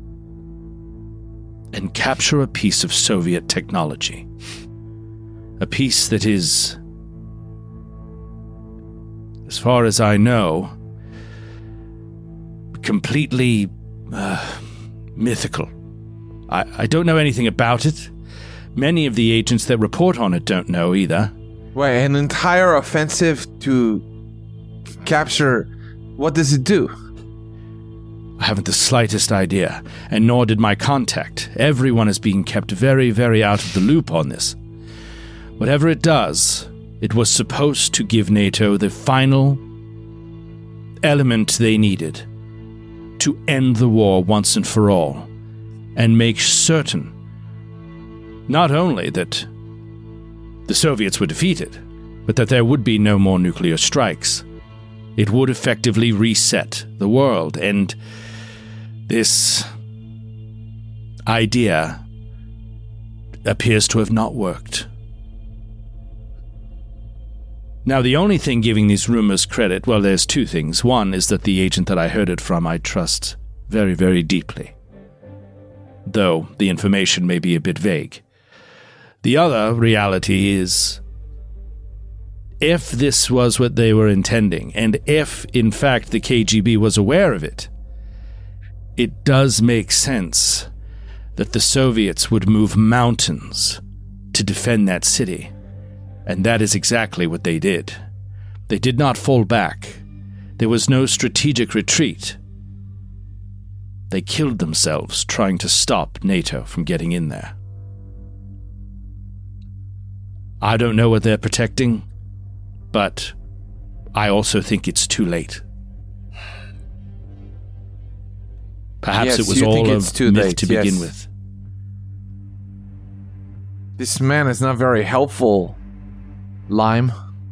and capture a piece of Soviet technology. A piece that is, as far as I know, completely uh, mythical. I, I don't know anything about it. Many of the agents that report on it don't know either. Wait, an entire offensive to capture... What does it do? I haven't the slightest idea, and nor did my contact. Everyone is being kept very, very out of the loop on this. Whatever it does, it was supposed to give NATO the final element they needed to end the war once and for all, and make certain not only that the Soviets were defeated, but that there would be no more nuclear strikes. It would effectively reset the world, and this idea appears to have not worked. Now, the only thing giving these rumors credit, well, there's two things. One is that the agent that I heard it from I trust very, very deeply, though the information may be a bit vague. The other reality is, if this was what they were intending, and if, in fact, the K G B was aware of it, it does make sense that the Soviets would move mountains to defend that city. And that is exactly what they did. They did not fall back. There was no strategic retreat. They killed themselves trying to stop NATO from getting in there. I don't know what they're protecting, but I also think it's too late. Perhaps yes, it was you all think a it's too myth late, to yes. begin with. This man is not very helpful, Lime.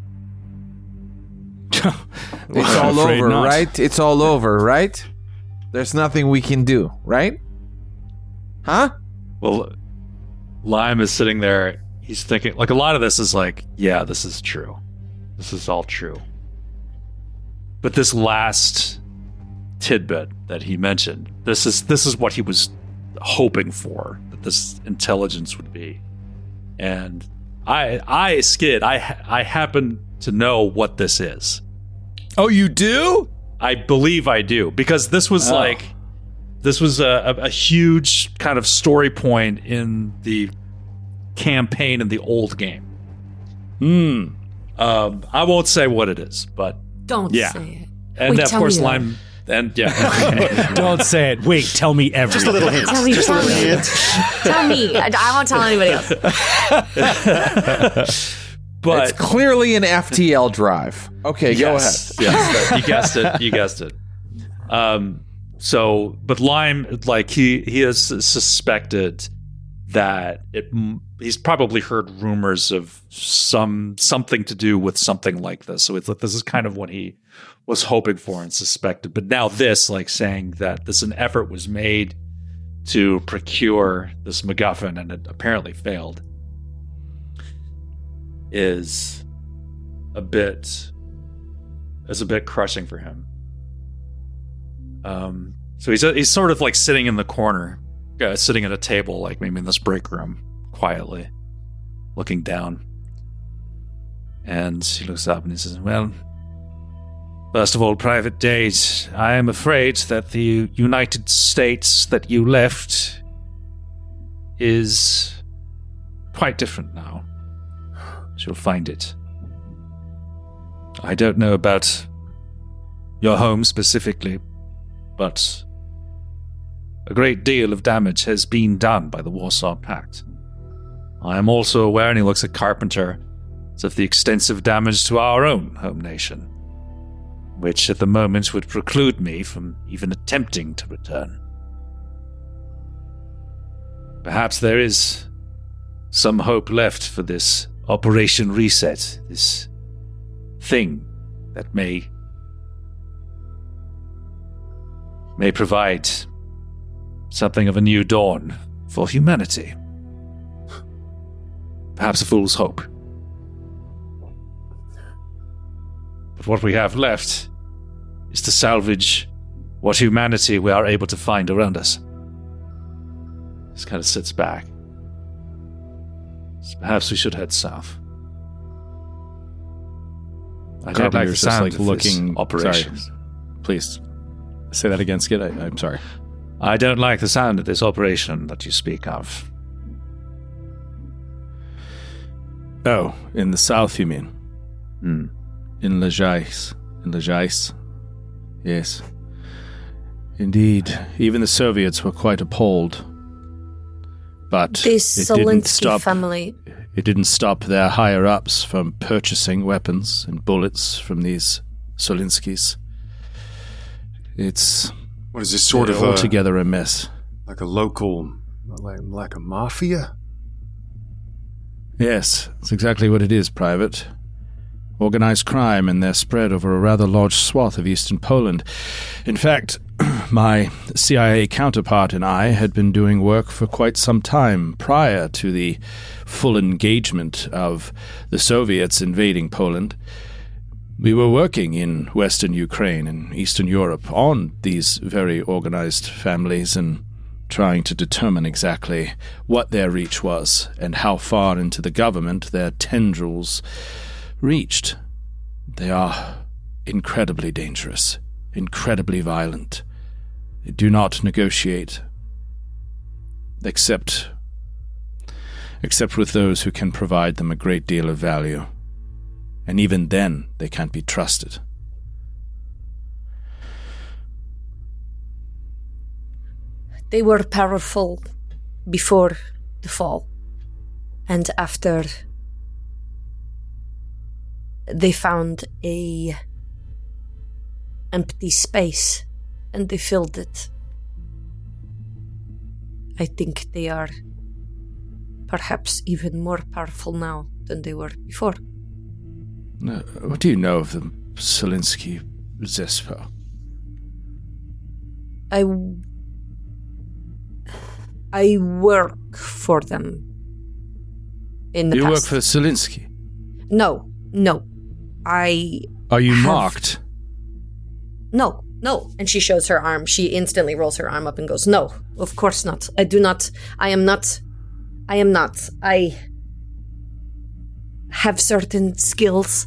It's all over, not. right? It's all over, right? There's nothing we can do, right? Huh? Well, Lime is sitting there. He's thinking, like, a lot of this is like, yeah, this is true. This is all true. But this last tidbit that he mentioned, this is this is what he was hoping for, that this intelligence would be. And I, I, Skid, I, I happen to know what this is. Oh, you do? I believe I do, because this was Oh. like, this was a, a, a huge kind of story point in the campaign in the old game. Hmm. Um, I won't say what it is, but Don't yeah. say it. And Wait, of tell course, me Lime. And yeah, Don't say it. Wait, tell me everything. Just a little hint. Tell me, Just a tell little me. hint. Tell me. I, I won't tell anybody else. but It's clearly an F T L drive. Okay, yes, go ahead. yes, that- you guessed it. You guessed it. Um. So, but Lime, like he he has suspected that it. He's probably heard rumors of some something to do with something like this. So it's like this is kind of what he was hoping for and suspected. But now this, like saying that this an effort was made to procure this MacGuffin and it apparently failed, is a bit is a bit crushing for him. Um, so he's he's sort of like sitting in the corner, uh, sitting at a table, like maybe in this break room, quietly looking down. And he looks up and he says, "Well, first of all, Private Date, I am afraid that the United States that you left is quite different now. You'll find it. I don't know about your home specifically, but a great deal of damage has been done by the Warsaw Pact. I am also aware," and he looks at Carpenter, "of the extensive damage to our own home nation. which at the moment would preclude me from even attempting to return. Perhaps there is some hope left for this Operation Reset, this thing that may may provide something of a new dawn for humanity. Perhaps a fool's hope. But what we have left is to salvage what humanity we are able to find around us. This kind of sits back. So perhaps we should head south. I don't like the sound like of looking this operation. Sorry. Please say that again, Skid. I, I'm sorry. I don't like the sound of this operation that you speak of. Oh, in the south, you mean? Hmm. In Lajais. In Lajais. Yes. Indeed. Even the Soviets were quite appalled. But This it didn't Solinsky stop. family. It didn't stop their higher-ups from purchasing weapons and bullets from these Solinskys. It's What is this sort uh, of a, altogether a mess. like a local, like, like a mafia? Yes, that's exactly what it is, Private. Organized crime and their spread over a rather large swath of eastern Poland. In fact, my C I A counterpart and I had been doing work for quite some time prior to the full engagement of the Soviets invading Poland. We were working in Western Ukraine and Eastern Europe on these very organized families and trying to determine exactly what their reach was and how far into the government their tendrils reached. They are incredibly dangerous, incredibly violent. They do not negotiate, except except with those who can provide them a great deal of value. And even then, they can't be trusted. They were powerful before the fall. And after they found a empty space and they filled it. I think they are perhaps even more powerful now than they were before. Uh, what do you know of the Solinsky Zespo? I I work for them. In the You work past. for Solinsky? No, no. I Are you have- mocked? No, no. And she shows her arm. She instantly rolls her arm up and goes, "No, of course not. I do not. I am not. I am not. I have certain skills.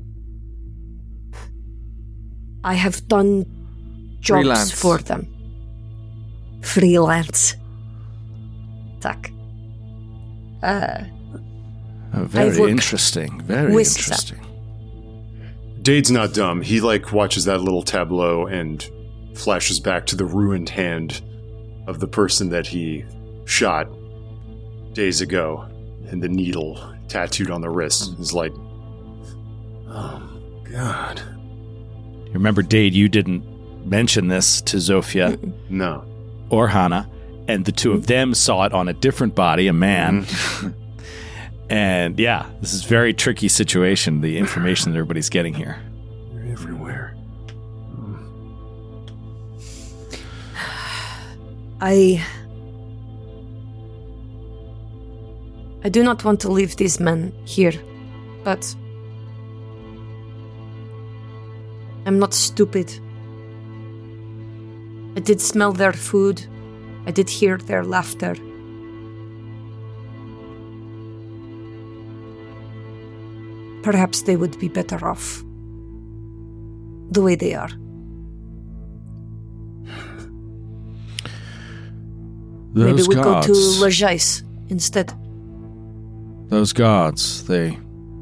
I have done jobs Freelance. for them. Freelance. Tak. Uh, Oh, very I've worked interesting. Very with interesting. Dade's not dumb. He, like, watches that little tableau and flashes back to the ruined hand of the person that he shot days ago, and the needle tattooed on the wrist. He's like, oh, God. You remember, Dade, you didn't mention this to Zofia No. or Hannah, and the two of them saw it on a different body, a man. And yeah, this is a very tricky situation, the information that everybody's getting here. You're everywhere. I. I do not want to leave these men here, but. I'm not stupid. I did smell their food. I did hear their laughter. Perhaps they would be better off the way they are. Those Maybe we guards, go to Lajais instead. those guards, they...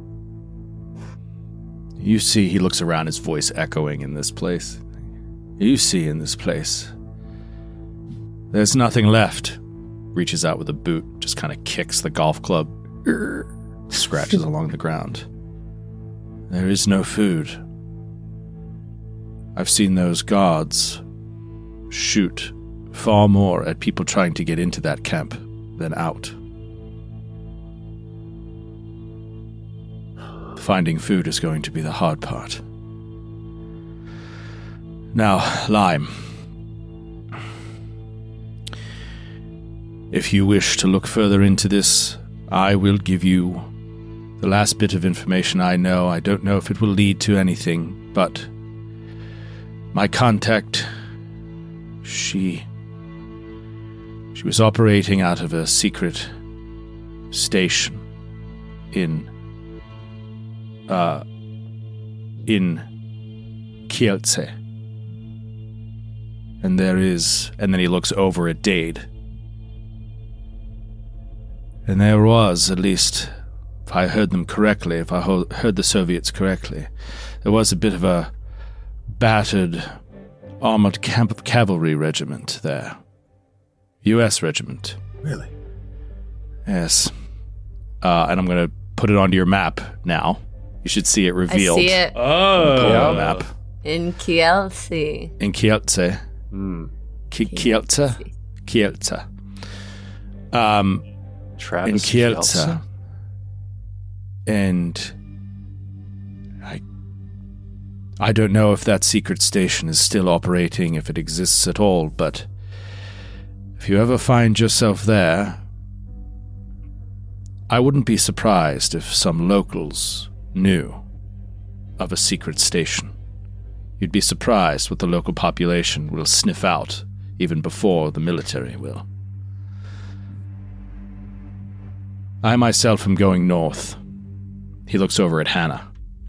You see, he looks around, his voice echoing in this place. You see in this place. There's nothing left. Reaches out with a boot, just kind of kicks the golf club, scratches along the ground. There is no food. I've seen those guards shoot far more at people trying to get into that camp than out. Finding food is going to be the hard part. Now, Lime. If you wish to look further into this, I will give you the last bit of information I know. I don't know if it will lead to anything, but my contact, she... She was operating out of a secret station in... Uh... in Kielce. And there is... And then he looks over at Dade. And there was, at least, if I heard them correctly, if I ho- heard the Soviets correctly, there was a bit of a battered, armored camp- cavalry regiment there. U S regiment. Really? Yes. Uh, and I'm going to put it onto your map now. You should see it revealed. I see it. Oh. Pull on the map. In Kielce. In Kielce. Mm. Ki- Kielce? Kielce. Um... Travis in Kielce. Kielce? And I I don't know if that secret station is still operating, if it exists at all, but if you ever find yourself there, I wouldn't be surprised if some locals knew of a secret station. You'd be surprised what the local population will sniff out even before the military will. I myself am going north. He looks over at Hannah.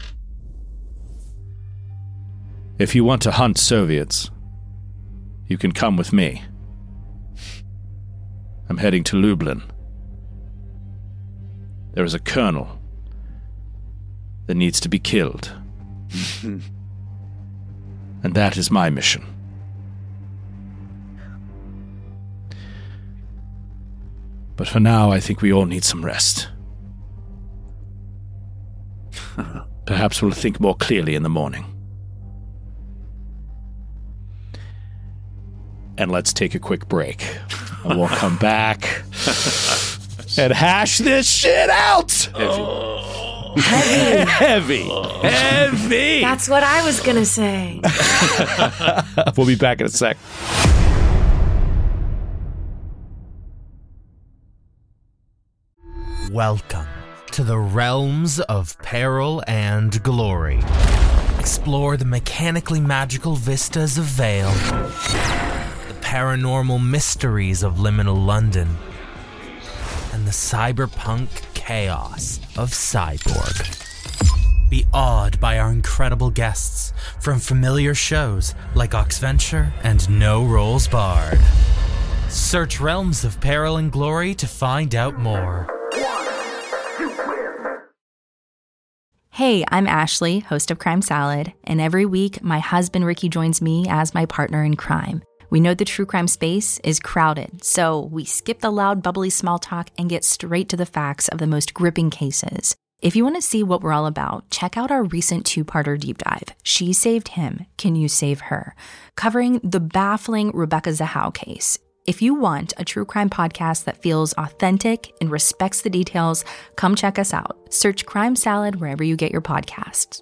If you want to hunt Soviets, you can come with me. I'm heading to Lublin. There is a colonel that needs to be killed. And that is my mission. But for now, I think we all need some rest. Perhaps we'll think more clearly in the morning. And let's take a quick break. And we'll come back and hash this shit out! Heavy. Heavy. Heavy. That's what I was going to say. We'll be back in a sec. Welcome to the realms of peril and glory. Explore the mechanically magical vistas of Vale, the paranormal mysteries of liminal London, and the cyberpunk chaos of Cyborg. Be awed by our incredible guests from familiar shows like Oxventure and No Rolls Barred. Search Realms of Peril and Glory to find out more. Hey, I'm Ashley, host of Crime Salad, and every week my husband Ricky joins me as my partner in crime. We know the true crime space is crowded, so we skip the loud, bubbly small talk and get straight to the facts of the most gripping cases. If you want to see what we're all about, check out our recent two-parter deep dive, She Saved Him, Can You Save Her?, covering the baffling Rebecca Zahau case. If you want a true crime podcast that feels authentic and respects the details, come check us out. Search Crime Salad wherever you get your podcasts.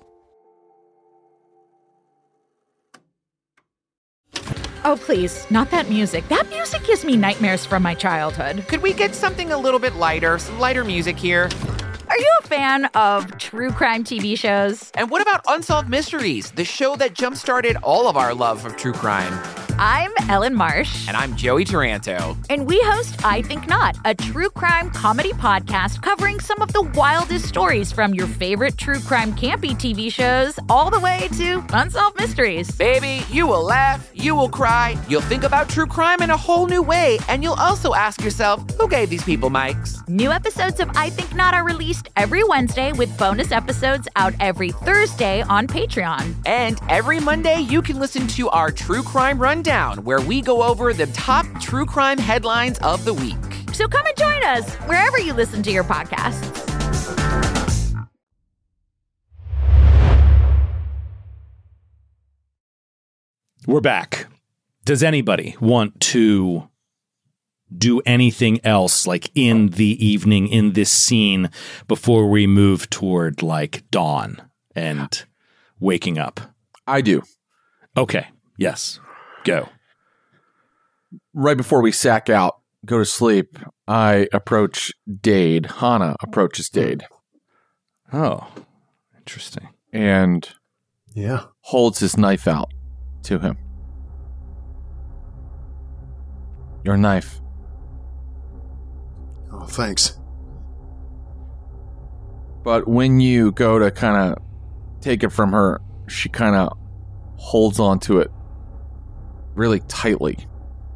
Oh, please, not that music. That music gives me nightmares from my childhood. Could we get something a little bit lighter, some lighter music here? Are you a fan of true crime T V shows? And what about Unsolved Mysteries, the show that jump-started all of our love of true crime? I'm Ellen Marsh. And I'm Joey Taranto. And we host I Think Not, a true crime comedy podcast covering some of the wildest stories from your favorite true crime campy T V shows all the way to Unsolved Mysteries. Baby, you will laugh, you will cry, you'll think about true crime in a whole new way, and you'll also ask yourself, who gave these people mics? New episodes of I Think Not are released every Wednesday with bonus episodes out every Thursday on Patreon. And every Monday, you can listen to our True Crime Rundown, where we go over the top true crime headlines of the week. So come and join us wherever you listen to your podcasts. We're back. Does anybody want to do anything else, like in the evening, in this scene, before we move toward like dawn and waking up? I do. Okay. Yes. Go. Right before we sack out, go to sleep, I approach Dade. Hana approaches Dade. Oh, interesting. And yeah, holds his knife out to him. Your knife. Oh, thanks. But when you go to kind of take it from her, she kind of holds on to it really tightly.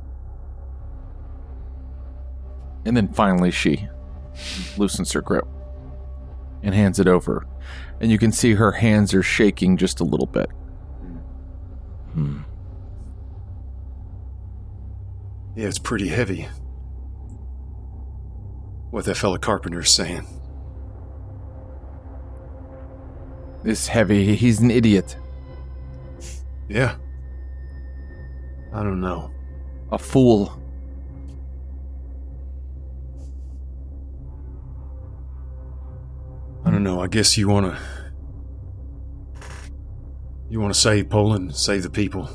And then finally she loosens her grip and hands it over. And you can see her hands are shaking just a little bit. Hmm. Yeah, it's pretty heavy. What that fella Carpenter's saying. It's heavy. He's an idiot. Yeah. I don't know. A fool. I don't know. I guess you want to... You want to save Poland, save the people.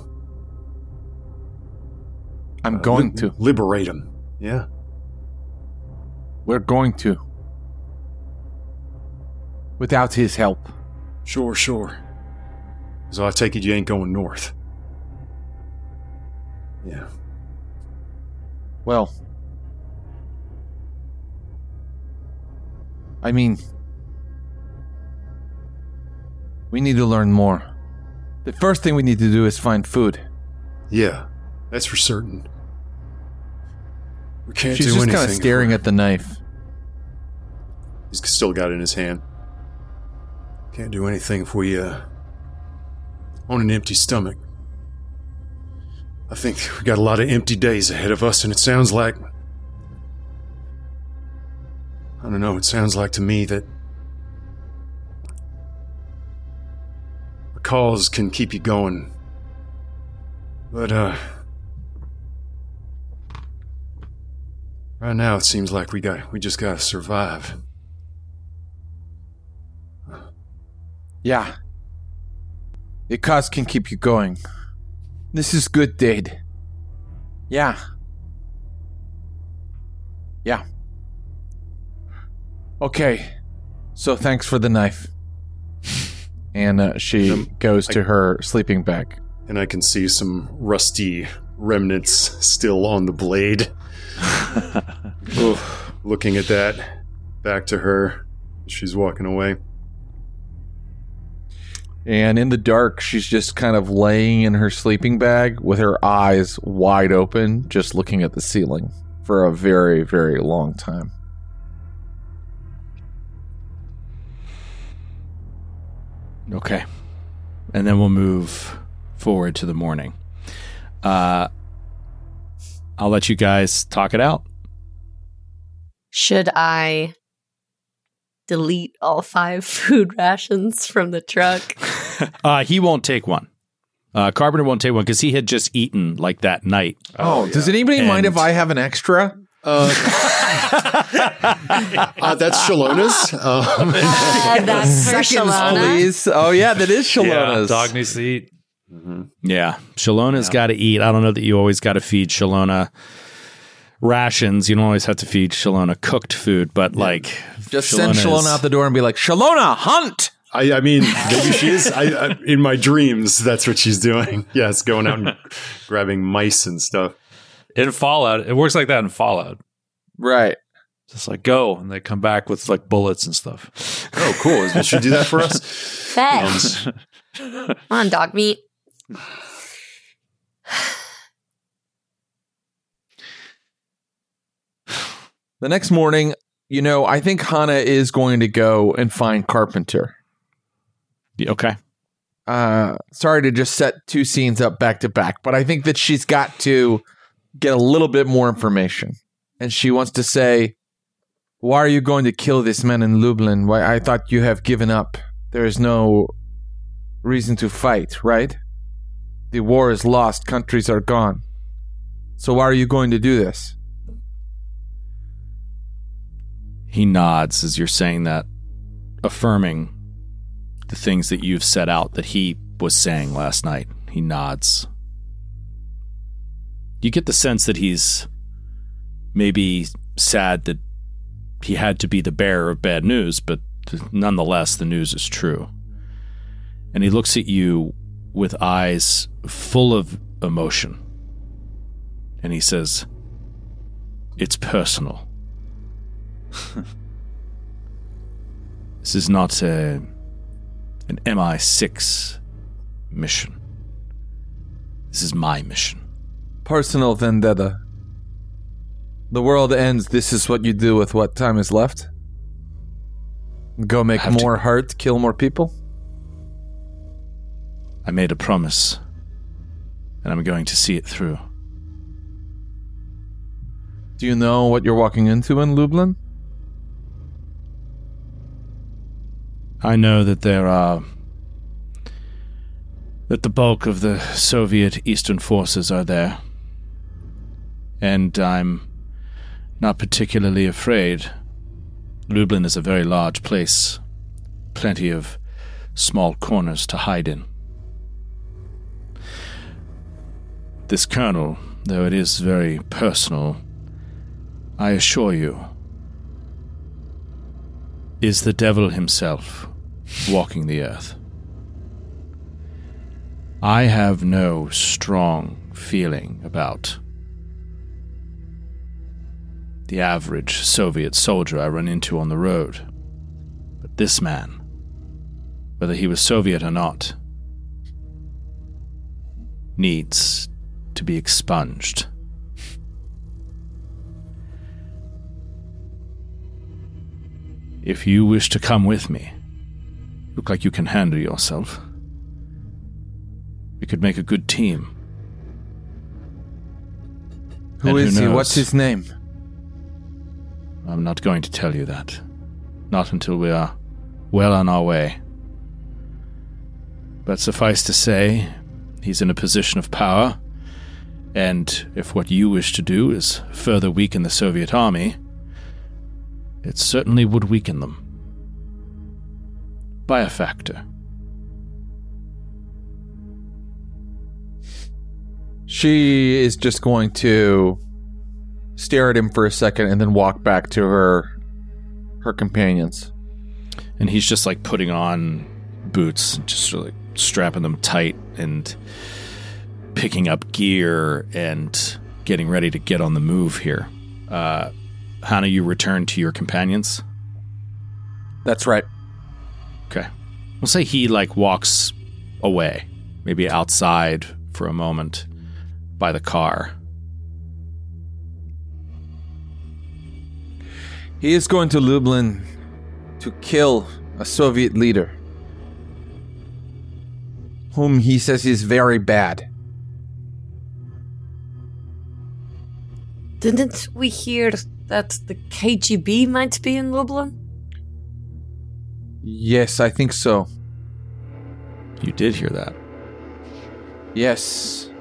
I'm going uh, li- to. Liberate them. Yeah. We're going to. Without his help. Sure, sure. So I take it you ain't going north. Yeah. Well. I mean... We need to learn more. The first thing we need to do is find food. Yeah, that's for certain. We can't She's do just anything. kind of staring for... at the knife. He's still got it in his hand. Can't do anything if we, uh... on an empty stomach. I think we got a lot of empty days ahead of us, and it sounds like... I don't know, it sounds like to me that... a cause can keep you going. But, uh... right now it seems like we got... we just gotta survive. Yeah. The cause can keep you going. This is good, Dade. Yeah. Yeah. Okay. So thanks for the knife. And uh, she um, goes to I, her sleeping bag. And I can see some rusty remnants still on the blade. Oof. Looking at that, back to her. She's walking away. And in the dark, she's just kind of laying in her sleeping bag with her eyes wide open, just looking at the ceiling for a very, very long time. Okay. And then we'll move forward to the morning. Uh, I'll let you guys talk it out. Should I delete all five food rations from the truck? uh, he won't take one. Uh, Carpenter won't take one because he had just eaten like that night. Oh, oh yeah. Does anybody and mind if I have an extra? Uh, uh, that's Shalona's. Um, uh, that's for Shalona. Please. Oh, yeah, that is Shalona's. Yeah, dog needs to eat. Mm-hmm. Yeah, Shalona's yeah. got to eat. I don't know that you always got to feed Shalona rations. You don't always have to feed Shalona cooked food, but yeah. like... Just send Shalona out the door and be like, Shalona, hunt! I, I mean, maybe she is. I, I, in my dreams, that's what she's doing. Yes, going out and grabbing mice and stuff. In Fallout, it works like that in Fallout. Right. Just like, go, and they come back with like bullets and stuff. Oh, cool. Did she do that for us? Fetch. Come on, dog meat. The next morning, you know, I think Hana is going to go and find Carpenter. Okay. Uh, sorry to just set two scenes up back to back, but I think that she's got to get a little bit more information. And she wants to say, why are you going to kill this man in Lublin? Why, I thought you have given up. There is no reason to fight, right? The war is lost. Countries are gone. So why are you going to do this? He nods as you're saying that, affirming the things that you've set out that he was saying last night. He nods. You get the sense that he's maybe sad that he had to be the bearer of bad news, but nonetheless, the news is true. And he looks at you with eyes full of emotion. And he says, "It's personal. This is not a, an M I six mission. This is my mission." Personal vendetta. The world ends. This is what you do with what time is left? Go make more to... hurt, kill more people? I made a promise, and I'm going to see it through. Do you know what you're walking into in Lublin? I know that there are... that the bulk of the Soviet Eastern forces are there. And I'm not particularly afraid. Lublin is a very large place. Plenty of small corners to hide in. This colonel, though it is very personal, I assure you, is the devil himself walking the earth. I have no strong feeling about the average Soviet soldier I run into on the road. But this man, whether he was Soviet or not, needs to be expunged. If you wish to come with me, look like you can handle yourself. We could make a good team. Who and is who he? knows? What's his name? I'm not going to tell you that. Not until we are well on our way. But suffice to say, he's in a position of power, and if what you wish to do is further weaken the Soviet army, it certainly would weaken them. By a factor. She is just going to stare at him for a second and then walk back to her her companions. And he's just like putting on boots, just like strapping them tight and picking up gear and getting ready to get on the move here. Uh, Hannah, you return to your companions? That's right. Okay. We'll say he like walks away, maybe outside for a moment by the car. He is going to Lublin to kill a Soviet leader whom he says is very bad. Didn't we hear that the K G B might be in Lublin? Yes, I think so. You did hear that? Yes.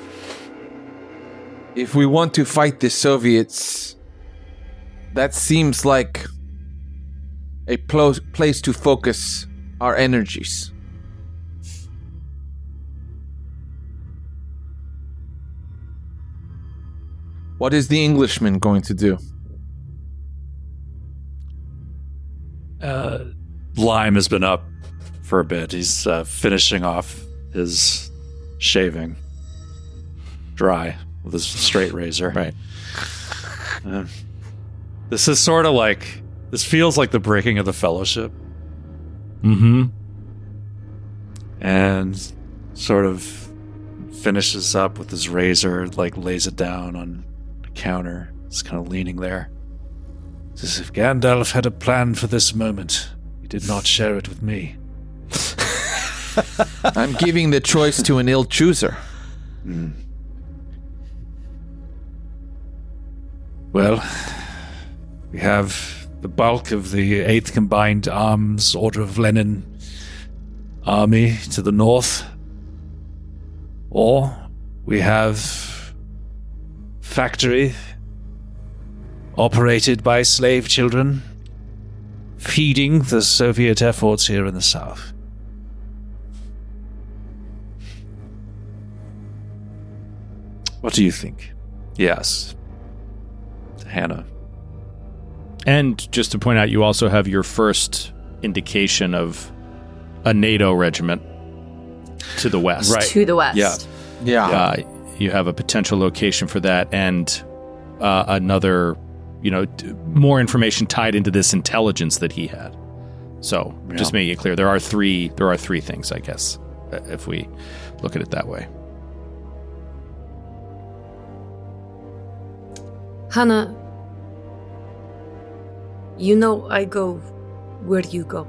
If we want to fight the Soviets, that seems like a plo- place to focus our energies. What is the Englishman going to do? Uh, Lime has been up for a bit. He's uh, finishing off his shaving dry with his straight razor. Right. Uh, this is sort of like, this feels like the breaking of the Fellowship. Mm-hmm. And sort of finishes up with his razor, like lays it down on the counter. He's kind of leaning there. As if Gandalf had a plan for this moment, he did not share it with me. I'm giving the choice to an ill chooser. Mm. Well, we have the bulk of the eighth Combined Arms Order of Lenin army to the north. Or we have factory operated by slave children feeding the Soviet efforts here in the South. What do you think? Yes. Hannah. And just to point out, you also have your first indication of a NATO regiment to the west. Right. To the west. Yeah. Yeah. Uh, you have a potential location for that and uh, another, you know, d- more information tied into this intelligence that he had. So Yeah. just making it clear, there are three, there are three things, I guess, uh, if we look at it that way. Hannah, you know I go where you go.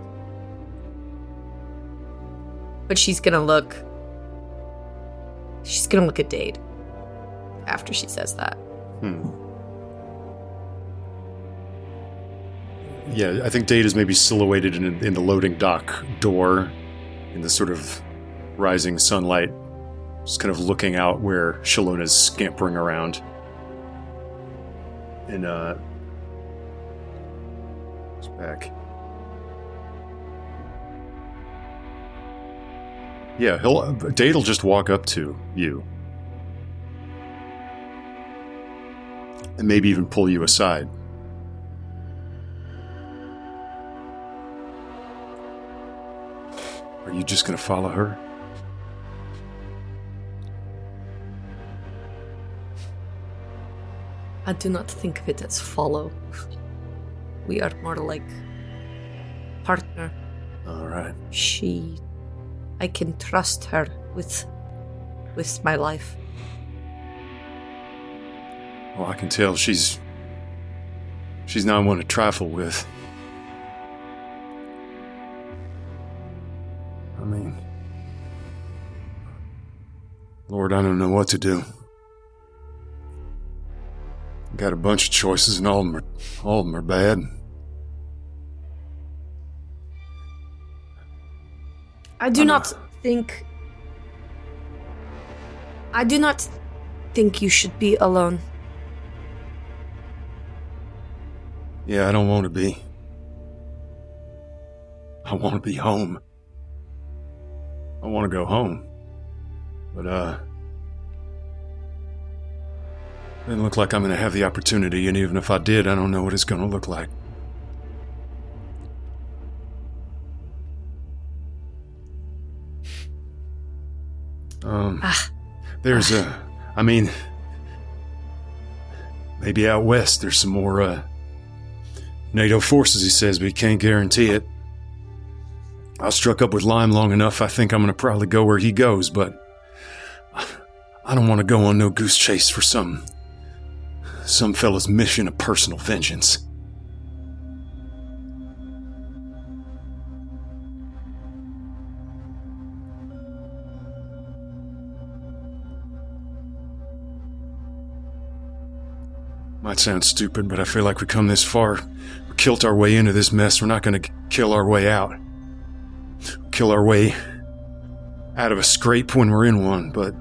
But she's gonna look... She's gonna look at Dade after she says that. Hmm. Yeah, I think Dade is maybe silhouetted in, in the loading dock door in the sort of rising sunlight, just kind of looking out where Shallona's scampering around. And, uh... it's back. Yeah, he'll Dade'll just walk up to you. And maybe even pull you aside. Are you just gonna follow her? I do not think of it as follow. We are more like partner. Alright. She... I can trust her with... with my life. Well, I can tell she's... she's not one to trifle with. I mean... Lord, I don't know what to do. Got a bunch of choices and all of them are, all of them are bad. I do not think... I do not think you should be alone. Yeah, I don't want to be. I want to be home. I want to go home. But, uh... doesn't look like I'm going to have the opportunity, and even if I did, I don't know what it's going to look like. Um, ah. There's a... I mean... Maybe out west there's some more, uh... NATO forces, he says, but he can't guarantee it. I struck up with Lime long enough, I think I'm going to probably go where he goes, but... I don't want to go on no goose chase for some... some fella's mission of personal vengeance. Might sound stupid, but I feel like we come this far. We killed our way into this mess. We're not going to kill our way out. Kill our way out of a scrape when we're in one, but...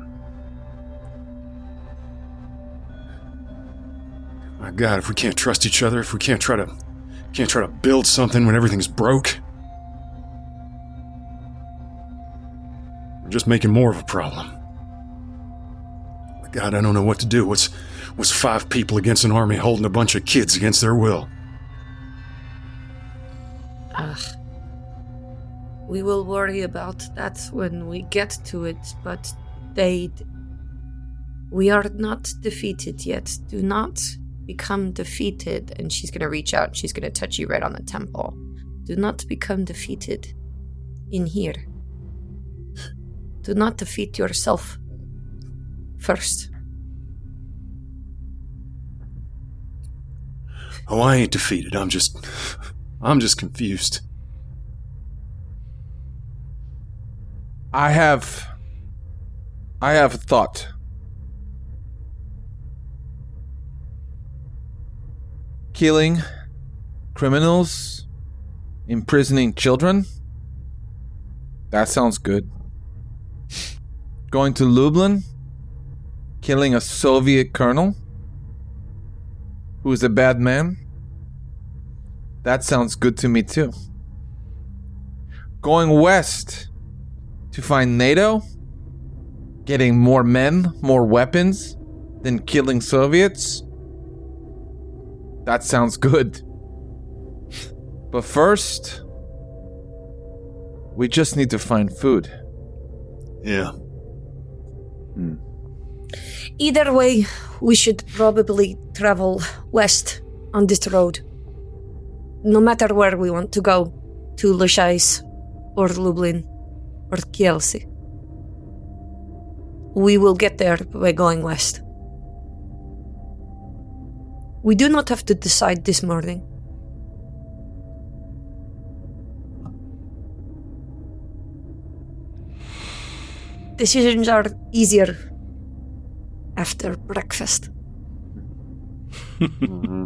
my God, if we can't trust each other, if we can't try to... can't try to build something when everything's broke... we're just making more of a problem. God, I don't know what to do. What's... What's five people against an army holding a bunch of kids against their will? Ugh. We will worry about that when we get to it, but they... we are not defeated yet. Do not become defeated. And she's going to reach out and she's going to touch you right on the temple. Do not become defeated in here. Do not defeat yourself first. Oh, I ain't defeated. I'm just... I'm just confused. I have... I have a thought. Killing criminals, imprisoning children. That sounds good. Going to Lublin? Killing a Soviet colonel? Who is a bad man? That sounds good to me too. Going west to find NATO? Getting more men, more weapons than killing Soviets? That sounds good. But first, we just need to find food. Yeah. Hmm. Either way, we should probably travel west on this road. No matter where we want to go, to Leszczyn, or Lublin, or Kielce. We will get there by going west. We do not have to decide this morning. Decisions are easier after breakfast. Mm-hmm.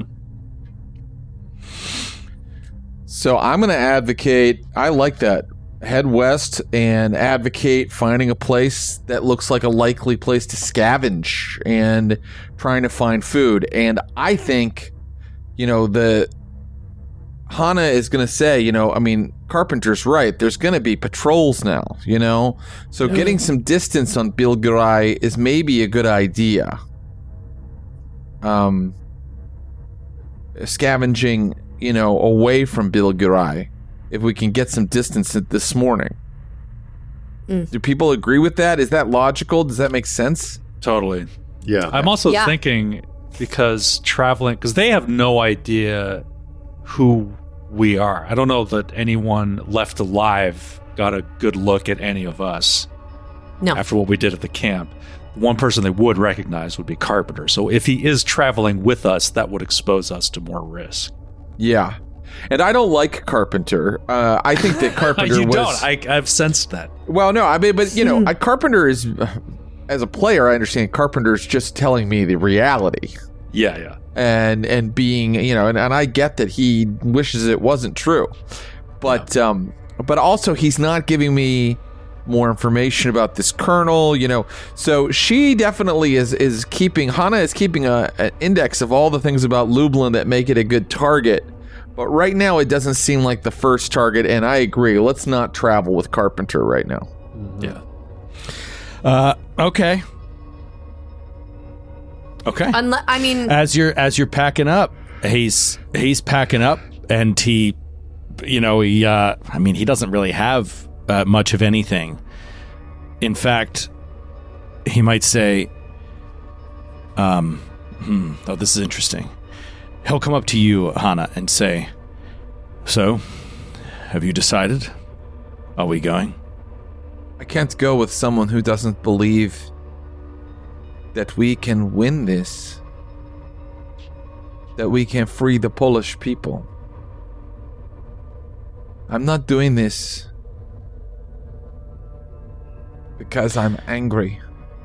So I'm going to advocate, I like that. Head west and advocate finding a place that looks like a likely place to scavenge and trying to find food. And I think, you know, the Hana is going to say, you know, I mean, Carpenter's right. There's going to be patrols now, you know? So Yeah. getting some distance on Bilgurai is maybe a good idea. Um, scavenging, you know, away from Bilgurai, if we can get some distance this morning. Mm. Do people agree with that? Is that logical? Does that make sense? Totally. Yeah. I'm also Yeah. thinking, because traveling, because they have no idea who we are. I don't know that anyone left alive got a good look at any of us. No. After what we did at the camp. One person they would recognize would be Carpenter. So if he is traveling with us, that would expose us to more risk. Yeah. And I don't like Carpenter. Uh, I think that Carpenter you was... don't. I, I've sensed that. Well, no, I mean, but, you know, I, Carpenter is... As a player, I understand Carpenter's just telling me the reality. Yeah, yeah. And and being, you know, and, and I get that he wishes it wasn't true. But, yeah. um, but also he's not giving me more information about this colonel, you know. So she definitely is is keeping... Hana is keeping a, an index of all the things about Lublin that make it a good target. But right now, it doesn't seem like the first target, and I agree. Let's not travel with Carpenter right now. Yeah. Uh, okay. Okay. Unle- I mean, as you're as you're packing up, he's he's packing up, and he, you know, he. Uh, I mean, he doesn't really have uh, much of anything. In fact, he might say, "Um, hmm, oh, this is interesting." He'll come up to you, Hana, and say, "So, have you decided? Are we going?" I can't go with someone who doesn't believe that we can win this. That we can free the Polish people. I'm not doing this because I'm angry.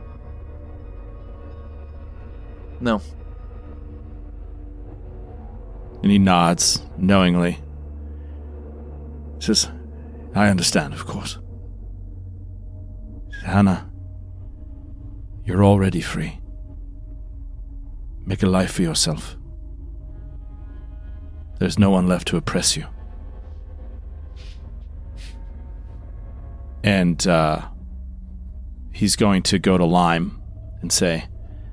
No. And he nods knowingly. He says, "I understand, of course. Hana, you're already free. Make a life for yourself. There's no one left to oppress you." And uh, he's going to go to Lyme and say,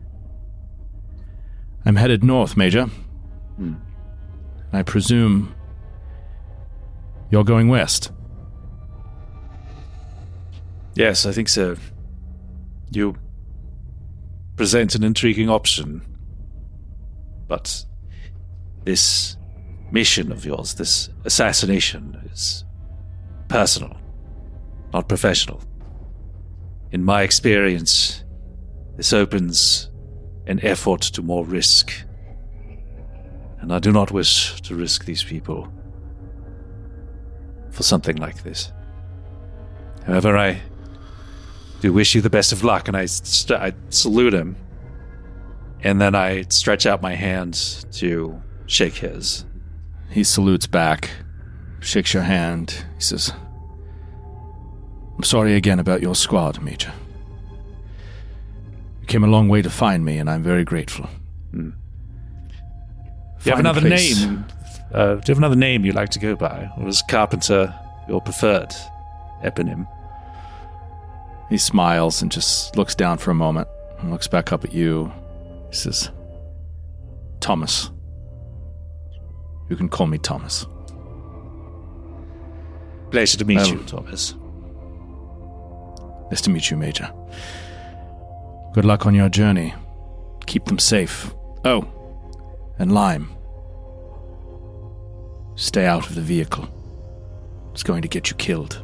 "I'm headed north, Major. Hmm. I presume you're going west." Yes, I think so. You present an intriguing option. But this mission of yours, this assassination, is personal, not professional. In my experience, this opens an effort to more risk. And I do not wish to risk these people for something like this. However, I do wish you the best of luck, and I, st- I salute him. And then I stretch out my hand to shake his. He salutes back, shakes your hand. He says, "I'm sorry again about your squad, Major. came a long way to find me, and I'm very grateful. Hmm. Do you have another place. name? Uh, do you have another name you'd like to go by? Or is Carpenter your preferred eponym? He smiles and just looks down for a moment and looks back up at you. He says, Thomas. You can call me Thomas. Pleasure to meet Um, you, Thomas. Nice to meet you, Major. Good luck on your journey. Keep them safe. Oh, and Lime. Stay out of the vehicle. It's going to get you killed.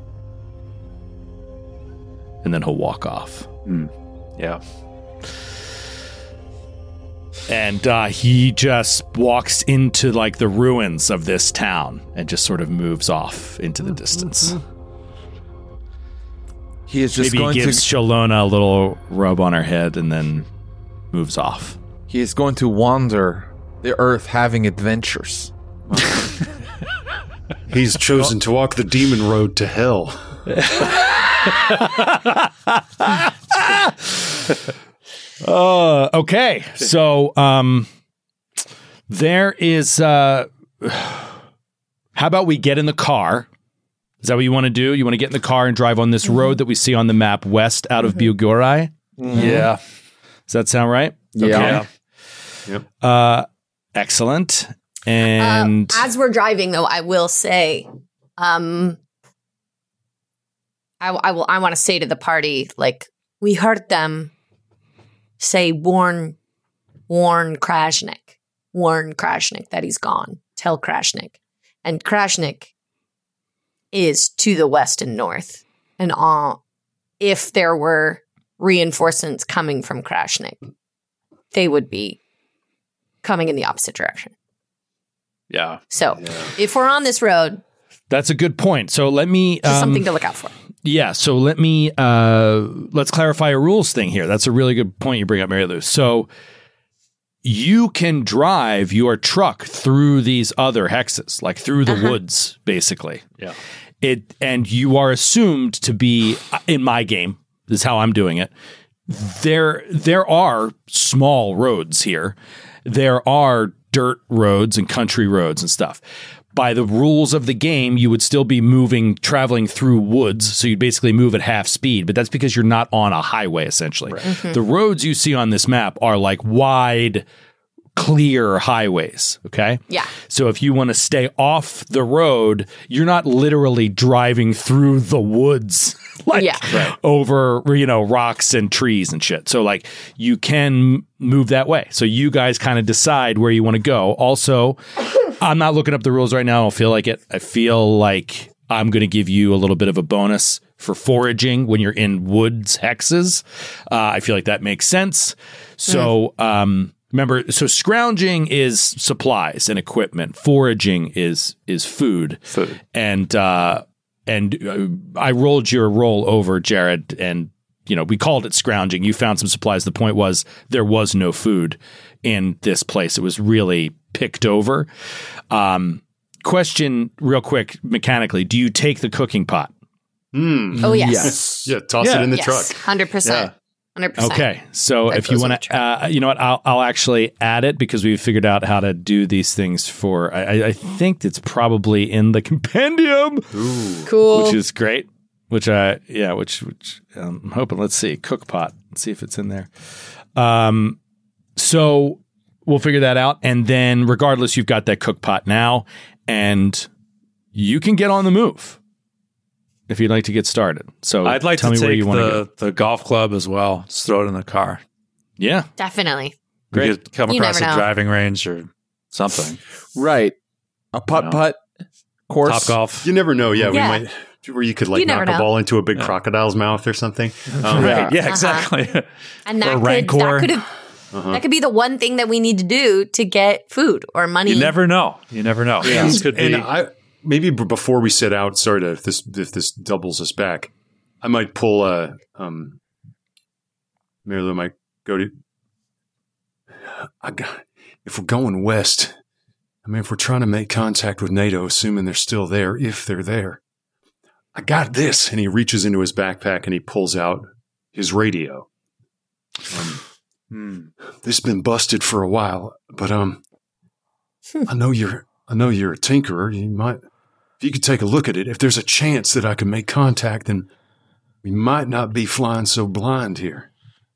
And then he'll walk off. Mm. Yeah. And uh, he just walks into like the ruins of this town and just sort of moves off into the distance. He is just Maybe going he gives to Shalona a little rub on her head and then moves off. He is going to wander the earth having adventures. He's chosen to walk the demon road to hell. Uh, okay, so um, there is. Uh, how about we get in the car? Is that what you want to do? You want to get in the car and drive on this Mm-hmm. road that we see on the map west out of Mm-hmm. Biugurai? Mm-hmm. Yeah. Does that sound right? Yeah. Okay. Yep. Uh, excellent. And Uh, as we're driving, though, I will say, um, I, I will. I want to say to the party, like, we heard them say, "Warn, warn Krashnik, warn Krashnik that he's gone. Tell Krashnik." And Krashnik is to the west and north, and uh, if there were reinforcements coming from Krashnik, they would be coming in the opposite direction. Yeah. So if we're on this road, that's a good point. So let me just um, something to look out for. Yeah, so let me uh, let's clarify a rules thing here. That's a really good point you bring up, Mary Lou. So you can drive your truck through these other hexes, like through the Uh-huh. woods, basically. Yeah. It and you are assumed to be in my game. This is how I'm doing it. There, there are small roads here. There are dirt roads and country roads and stuff. By the rules of the game, you would still be moving, traveling through woods. So you'd basically move at half speed, but that's because you're not on a highway, essentially. Right. Mm-hmm. The roads you see on this map are like wide, clear highways. Okay. Yeah. So if you want to stay off the road, you're not literally driving through the woods, like Yeah. Right. over, you know, rocks and trees and shit. So like you can move that way. So you guys kind of decide where you want to go. Also, I'm not looking up the rules right now. I don't feel like it. I feel like I'm going to give you a little bit of a bonus for foraging when you're in woods hexes. Uh, I feel like that makes sense. So, um, remember, so scrounging is supplies and equipment. Foraging is is food. Food. And uh, and uh, I rolled your roll over, Jared, and you know we called it scrounging. You found some supplies. The point was there was no food in this place. It was really picked over. Um, question, real quick, mechanically: do you take the cooking pot? Mm. Oh, yes. Yes. Yeah, toss Yeah. it in the yes, truck. one hundred percent. one hundred percent. Okay, so That if you goes in want the to, uh, you know what, I'll, I'll actually add it because we've figured out how to do these things for, I, I think it's probably in the compendium, Cool. which is great, which I, yeah, which, which um, I'm hoping, let's see, cook pot, let's see if it's in there. Um, so we'll figure that out. And then regardless, you've got that cook pot now and you can get on the move if you'd like to get started. So I'd like tell to me where take you want to go. the, the golf club as well. Just throw it in the car. Yeah. Definitely. Great. We could come You across never a know. driving range or something. Right. A putt No. putt course. Top golf. You never know. Yeah, Yeah. we might. Where you could like You never knock a know. ball into a big crocodile's mouth or something. Um, Right. Yeah, Uh-huh. exactly. And that Or could, Rancor. that could have Uh-huh. that could be the one thing that we need to do to get food or money. You never know. You never know. And, This could be. and I maybe b- before we set out, sorry to if this if this doubles us back, I might pull a um. Mary Lou might go to. I got, if we're going west, I mean, if we're trying to make contact with NATO, assuming they're still there, if they're there, I got this. And he reaches into his backpack and he pulls out his radio. Um, Hmm. This has been busted for a while, but um, I know you're I know you're a tinkerer. You might, if you could take a look at it, if there's a chance that I can make contact, then we might not be flying so blind here.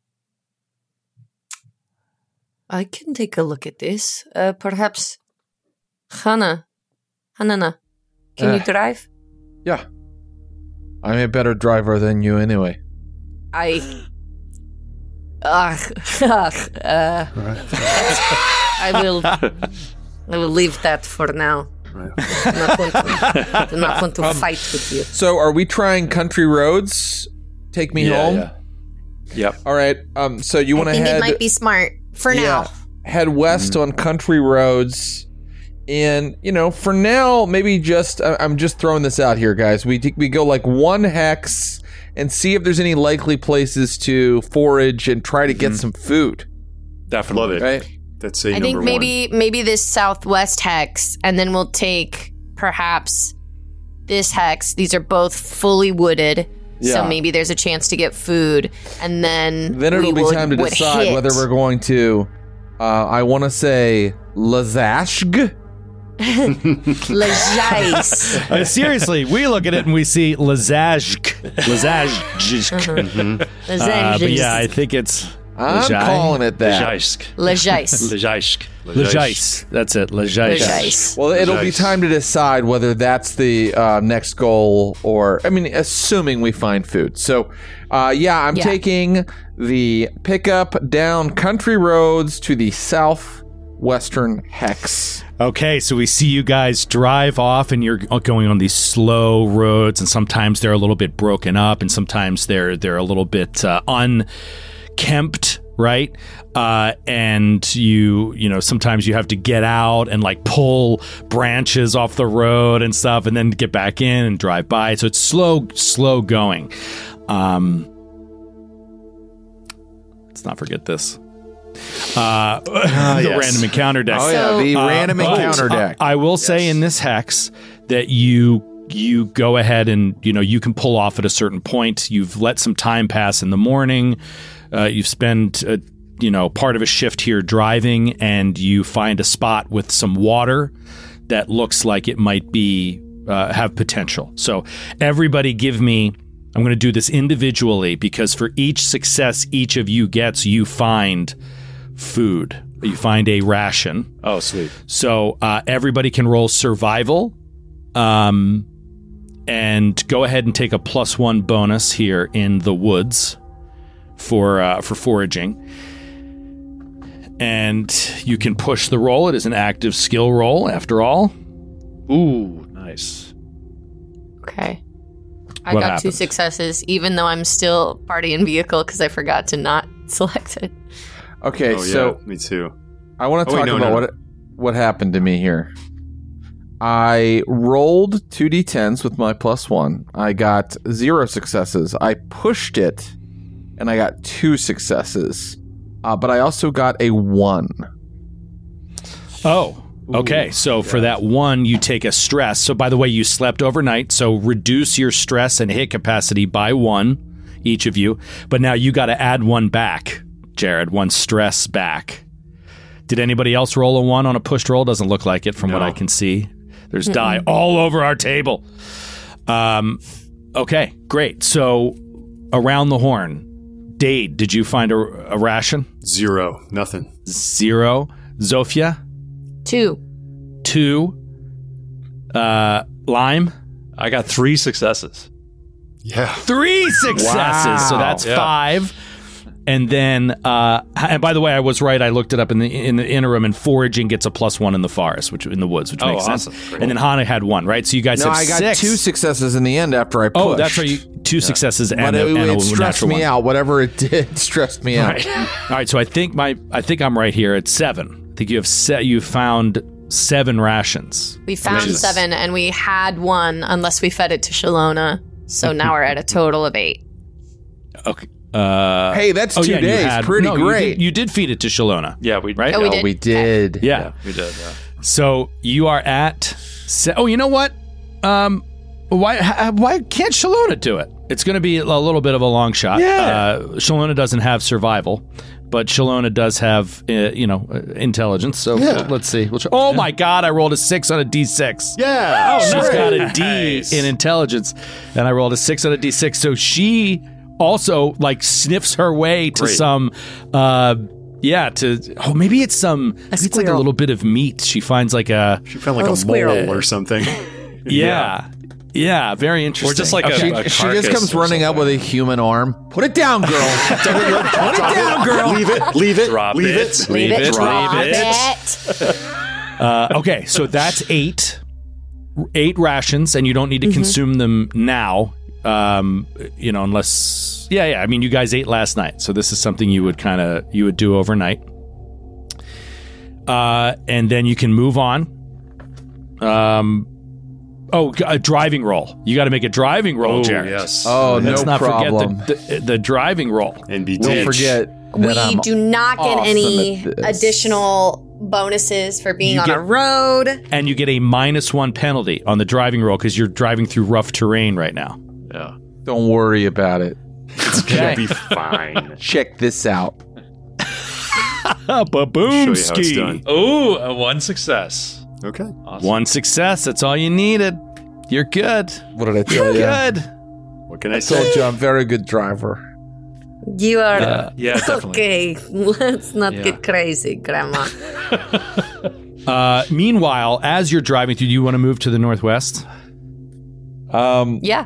I can take a look at this. Uh, perhaps, Hannah, Hanana, can Uh. you drive? Yeah. I'm a better driver than you anyway. I. Ugh, ugh, uh, I will. I will leave that for now. I'm not going to, I'm not going to Um, fight with you. So, are we trying country roads? Take me Yeah, home. yeah. Yep. All right. Um. So you I want to think head? it might be smart for yeah, now. head west on country roads, and you know, for now, maybe just I- I'm just throwing this out here, guys. We t- we go like one hex and see if there's any likely places to forage and try to get some food. Definitely. Love it. Right. That's a I number think one. maybe maybe this southwest hex, and then we'll take perhaps this hex. These are both fully wooded, Yeah. so maybe there's a chance to get food, and then Then it'll we be would- time to would decide hit. whether we're going to. Uh, I want to say Lazashg. Lajais. Uh, seriously, we look at it and we see Lazajk. Lazajk. Mhm. Uh, but yeah, I think it's. I'm Lajai? calling it that. Lajaisk. Lajais. Lajaisk. Lajais. That's it. Lajais. Lajais. Well, it'll be Lajais. time to decide whether that's the uh, next goal or, I mean, assuming we find food. So, uh, yeah, I'm Yeah. taking the pickup down country roads to the southwestern hex. Okay, so we see you guys drive off and you're going on these slow roads, and sometimes they're a little bit broken up and sometimes they're they're a little bit uh, unkempt, right? Uh, and you you know, sometimes you have to get out and like pull branches off the road and stuff and then get back in and drive by. So it's slow slow going. Um let's not forget this. Uh, the yes. random encounter deck. Oh, yeah, the Uh, random but encounter deck. I, I will say in this hex that you you go ahead and you know you can pull off at a certain point. You've let some time pass in the morning. Uh, you've spent uh, you know part of a shift here driving, and you find a spot with some water that looks like it might be uh, have potential. So everybody, give me. I'm going to do this individually because for each success each of you gets, you find food. You find a ration. Oh, sweet. So uh, everybody can roll survival, um, and go ahead and take a plus one bonus here in the woods for uh, for foraging. And you can push the roll. It is an active skill roll, after all. Ooh, nice. Okay. I What got two happened? successes, even though I'm still party and vehicle because I forgot to not select it. Okay, Oh, so yeah, me too. I want to Oh, wait, talk no, about no, what what happened to me here. I rolled two d tens with my plus one. I got zero successes. I pushed it, and I got two successes. Uh, but I also got a one. Oh, okay. So for that one, you take a stress. So by the way, you slept overnight. So reduce your stress and hit capacity by one, each of you. But now you got to add one back, Jared. One stress back. Did anybody else roll a one on a pushed roll? Doesn't look like it from what No. I can see. There's die all over our table. Um. Okay, great. So around the horn, Dade, did you find a, a ration? Zero. Nothing. Zero. Zofia? Two. Two. Uh, Lime? I got three successes. Yeah. Three successes. Wow. So that's Yeah. five. And then, uh, and by the way, I was right. I looked it up in the in the interim, and foraging gets a plus one in the forest, which in the woods, which Oh, makes awesome. sense. Great. And then Hana had one, right? So you guys No, have I got six. two successes in the end after I pushed. Oh, that's right. You, two successes and, But a, it, and a it stressed natural me one. out. Whatever it did stressed me out. All right. So I think my I think I'm right here at seven. I think you have set. You found seven rations. We found Which is- seven, and we had one, unless we fed it to Shalona. So now we're at a total of eight. Okay. Uh, Hey, that's oh, two yeah, you days. had- Pretty no, you great. did- You did, feed it to Shalona. Yeah, we right. Oh, we Oh, did? we did. Yeah. Yeah, we did. Yeah. So you are at. Se- oh, you know what? Um, why ha- why can't Shalona do it? It's going to be a little bit of a long shot. Yeah. Uh, Shalona doesn't have survival, but Shalona does have, uh, you know, uh, intelligence. So Yeah. let's see. We'll try. Oh my God! I rolled a six on a D six. Yeah. Oh, she's nice. got a D Nice. in intelligence, and I rolled a six on a D six. So she also like sniffs her way to Great. some. Uh, Yeah, to oh maybe it's some maybe it's like a squirrel. little bit of meat. She finds like a She found like Little a squirrel. mole or something. yeah. Yeah, very interesting. Or just like a, She, a she just carcass comes or running up something. with a human arm. Put it down, girl. Put it down, girl. Leave it. Leave it. Drop leave it. it. Leave it, Drop drop it. it. Uh, okay, so that's eight, eight rations, and you don't need to consume them now. Um, you know, unless yeah, yeah. I mean, you guys ate last night, so this is something you would kind of you would do overnight. Uh, and then you can move on. Um, oh, a driving roll. You got to make a driving roll, Oh, Jared. yes. Oh, Let's no not problem. forget the, the the driving roll. And be Don't ditch. forget We that I'm do not get awesome any at this. additional bonuses for being You on get- a road. And you get a minus one penalty on the driving roll because you're driving through rough terrain right now. Yeah. Don't worry about it. It's gonna be fine. Check this out. Ba-boom Show you how it's done. Oh, a one success. Okay. Awesome. One success. That's all you needed. You're good. What did I tell You're you? good. What can I I say? told you I'm a very good driver. You are Uh, yeah, definitely. okay. Let's not Yeah. get crazy, Grandma. Uh, meanwhile, as you're driving through, do you want to move to the northwest? Um. Yeah,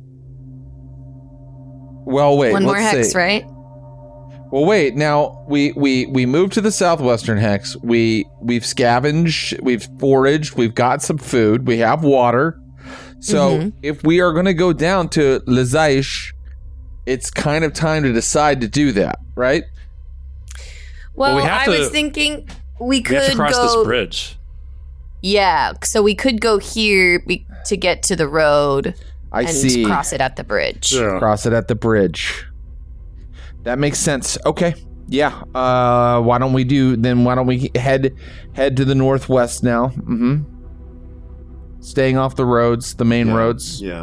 Well, wait. one more let's hex, see. right? Well, wait. Now we we we moved to the southwestern hex. We we've scavenged, we've foraged, we've got some food, we have water. So Mhm. if we are going to go down to Lezaish, it's kind of time to decide to do that, right? Well, we have I to- was thinking we We could have to cross go. this bridge. Yeah, so we could go here be- to get to the road I and see. cross it at the bridge. Yeah. Cross it at the bridge. That makes sense. Okay. Yeah. Uh, why don't we do then? Why don't we head head to the northwest now? Mm-hmm. Staying off the roads, the main Yeah. roads. Yeah.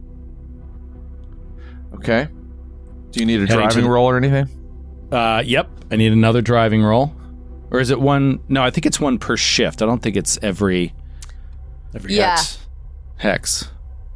Okay. Do you need a Heading to driving the- roll or anything? Uh, yep. I need another driving roll. Or is it one? No, I think it's one per shift. I don't think it's every Every Yeah. hex. hex.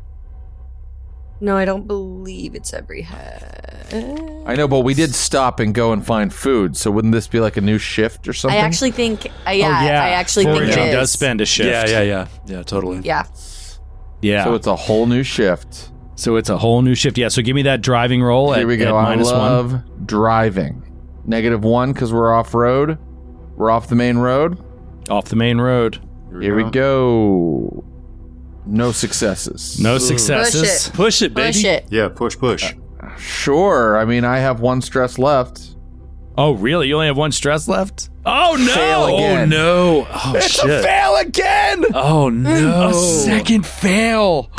No, I don't believe it's every head. I know, but we did stop and go and find food. So wouldn't this be like a new shift or I something? actually think, uh, yeah, oh, yeah. I actually think Foraging it is. does spend a shift. Yeah, yeah, yeah. Yeah, totally. Yeah. Yeah. So it's a whole new shift. So it's a whole new shift. Yeah. So give me that driving roll. Here at, we go. at I minus love one. driving. Negative one because we're off road. We're off the main road. Off the main road. Here we go. No successes. No successes. Push it, baby. Push it. Yeah. Push. Push. Sure. I mean, I have one stress left. Oh, really? You only have one stress left? Oh no! Fail again. Oh, no. Oh, It's shit. a fail again! Oh, no. A second fail.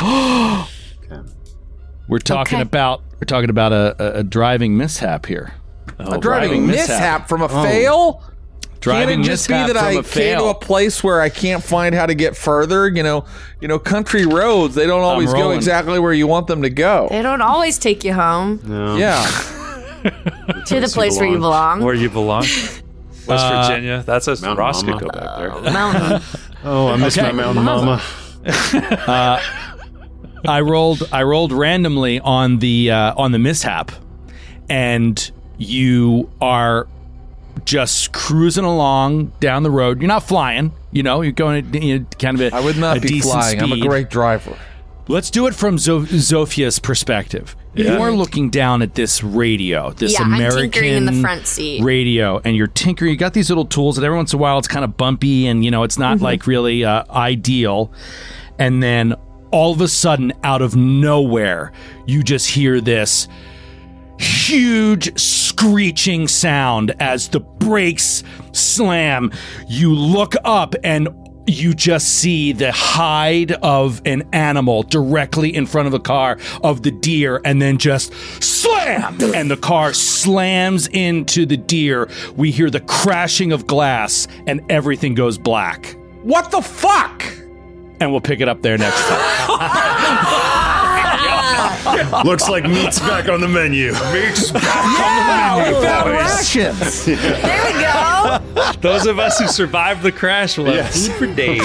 We're talking Okay. about we're talking about a, a, a driving mishap here. Oh, A driving right. mishap, Mishap. from a fail? Driving Can't it just be mishap that from I a came fail. to a place where I can't find how to get further? You know, you know, country roads, they don't always go rolling. exactly where you want them to go. They don't always take you home No. Yeah. to the place where you belong. Where you belong. West Uh, Virginia. That's a Mountain Ross could Mama. go back there. Mountain. Oh, I miss Okay. my mountain mama. Uh, I rolled I rolled randomly on the uh, on the mishap, and you are just cruising along down the road. You're not flying, you know. You're going at you know, kind of a I would not a be decent flying. I'm a speed. great driver. Let's do it from Zo- Zophia's perspective. You're looking down at this radio, this Yeah, I'm American tinkering in the front seat. radio, and you're tinkering. You got these little tools, and every once in a while it's kind of bumpy, and you know it's not like really uh, ideal. And then all of a sudden, out of nowhere, you just hear this huge screeching sound as the brakes slam. You look up and you just see the hide of an animal directly in front of the car of the deer, and then just slam, and the car slams into the deer. We hear the crashing of glass, and everything goes black. What the fuck? And we'll pick it up there next time. Looks like meat's back on the menu. Meat's back Yeah, on the we menu, found boys. rations. There we go. Those of us who survived the crash will have Yes. food for days.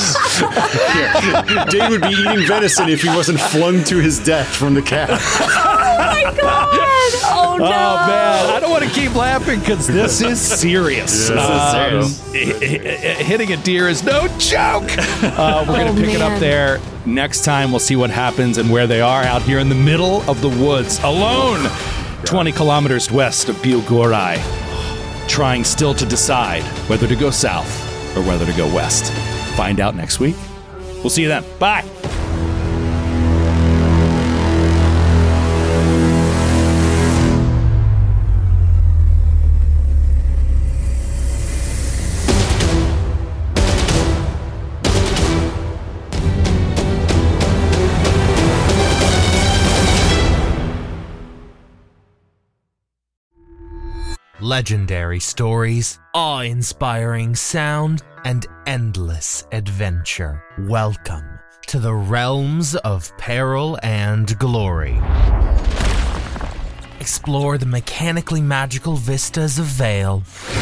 Yeah. Dave would be eating venison if he wasn't flung to his death from the cab. Oh my god! Oh no! Oh man, I don't want to keep laughing because this is serious. This is Um, h- h- hitting a deer is no joke. Uh, we're gonna Oh, pick it up man. there next time. We'll see what happens and where they are out here in the middle of the woods, alone, twenty kilometers west of Bielgoraj, trying still to decide whether to go south or whether to go west. Find out next week. We'll see you then. Bye. Legendary stories, awe-inspiring sound, and endless adventure. Welcome to the realms of peril and glory. Explore the mechanically magical vistas of Vale,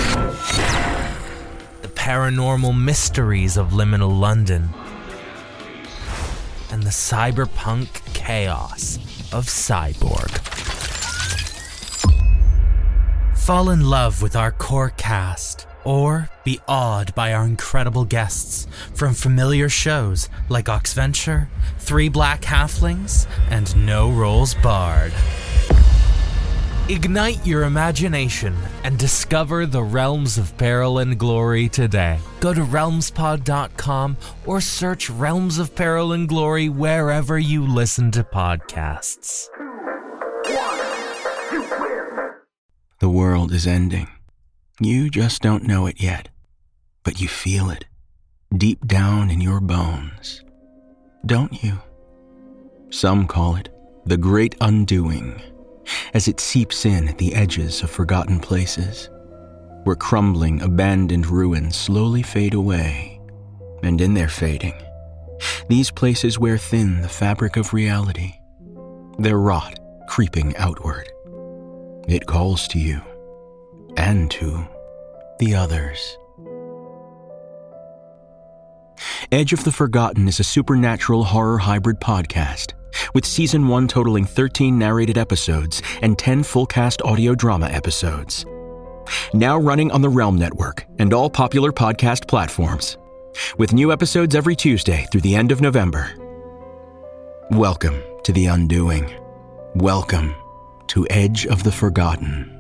the paranormal mysteries of liminal London, and the cyberpunk chaos of Cyborg. Fall in love with our core cast, or be awed by our incredible guests from familiar shows like Oxventure, Three Black Halflings, and No Rolls Barred. Ignite your imagination and discover the realms of peril and glory today. Go to realms pod dot com or search Realms of Peril and Glory wherever you listen to podcasts. The world is ending. You just don't know it yet, but you feel it deep down in your bones. Don't you? Some call it the Great Undoing, as it seeps in at the edges of forgotten places, where crumbling, abandoned ruins slowly fade away. And in their fading, these places wear thin the fabric of reality, their rot creeping outward. It calls to you, and to the others. Edge of the Forgotten is a supernatural horror hybrid podcast, with season one totaling thirteen narrated episodes and ten full-cast audio drama episodes. Now running on the Realm Network and all popular podcast platforms, with new episodes every Tuesday through the end of November. Welcome to The Undoing. Welcome to Edge of the Forgotten.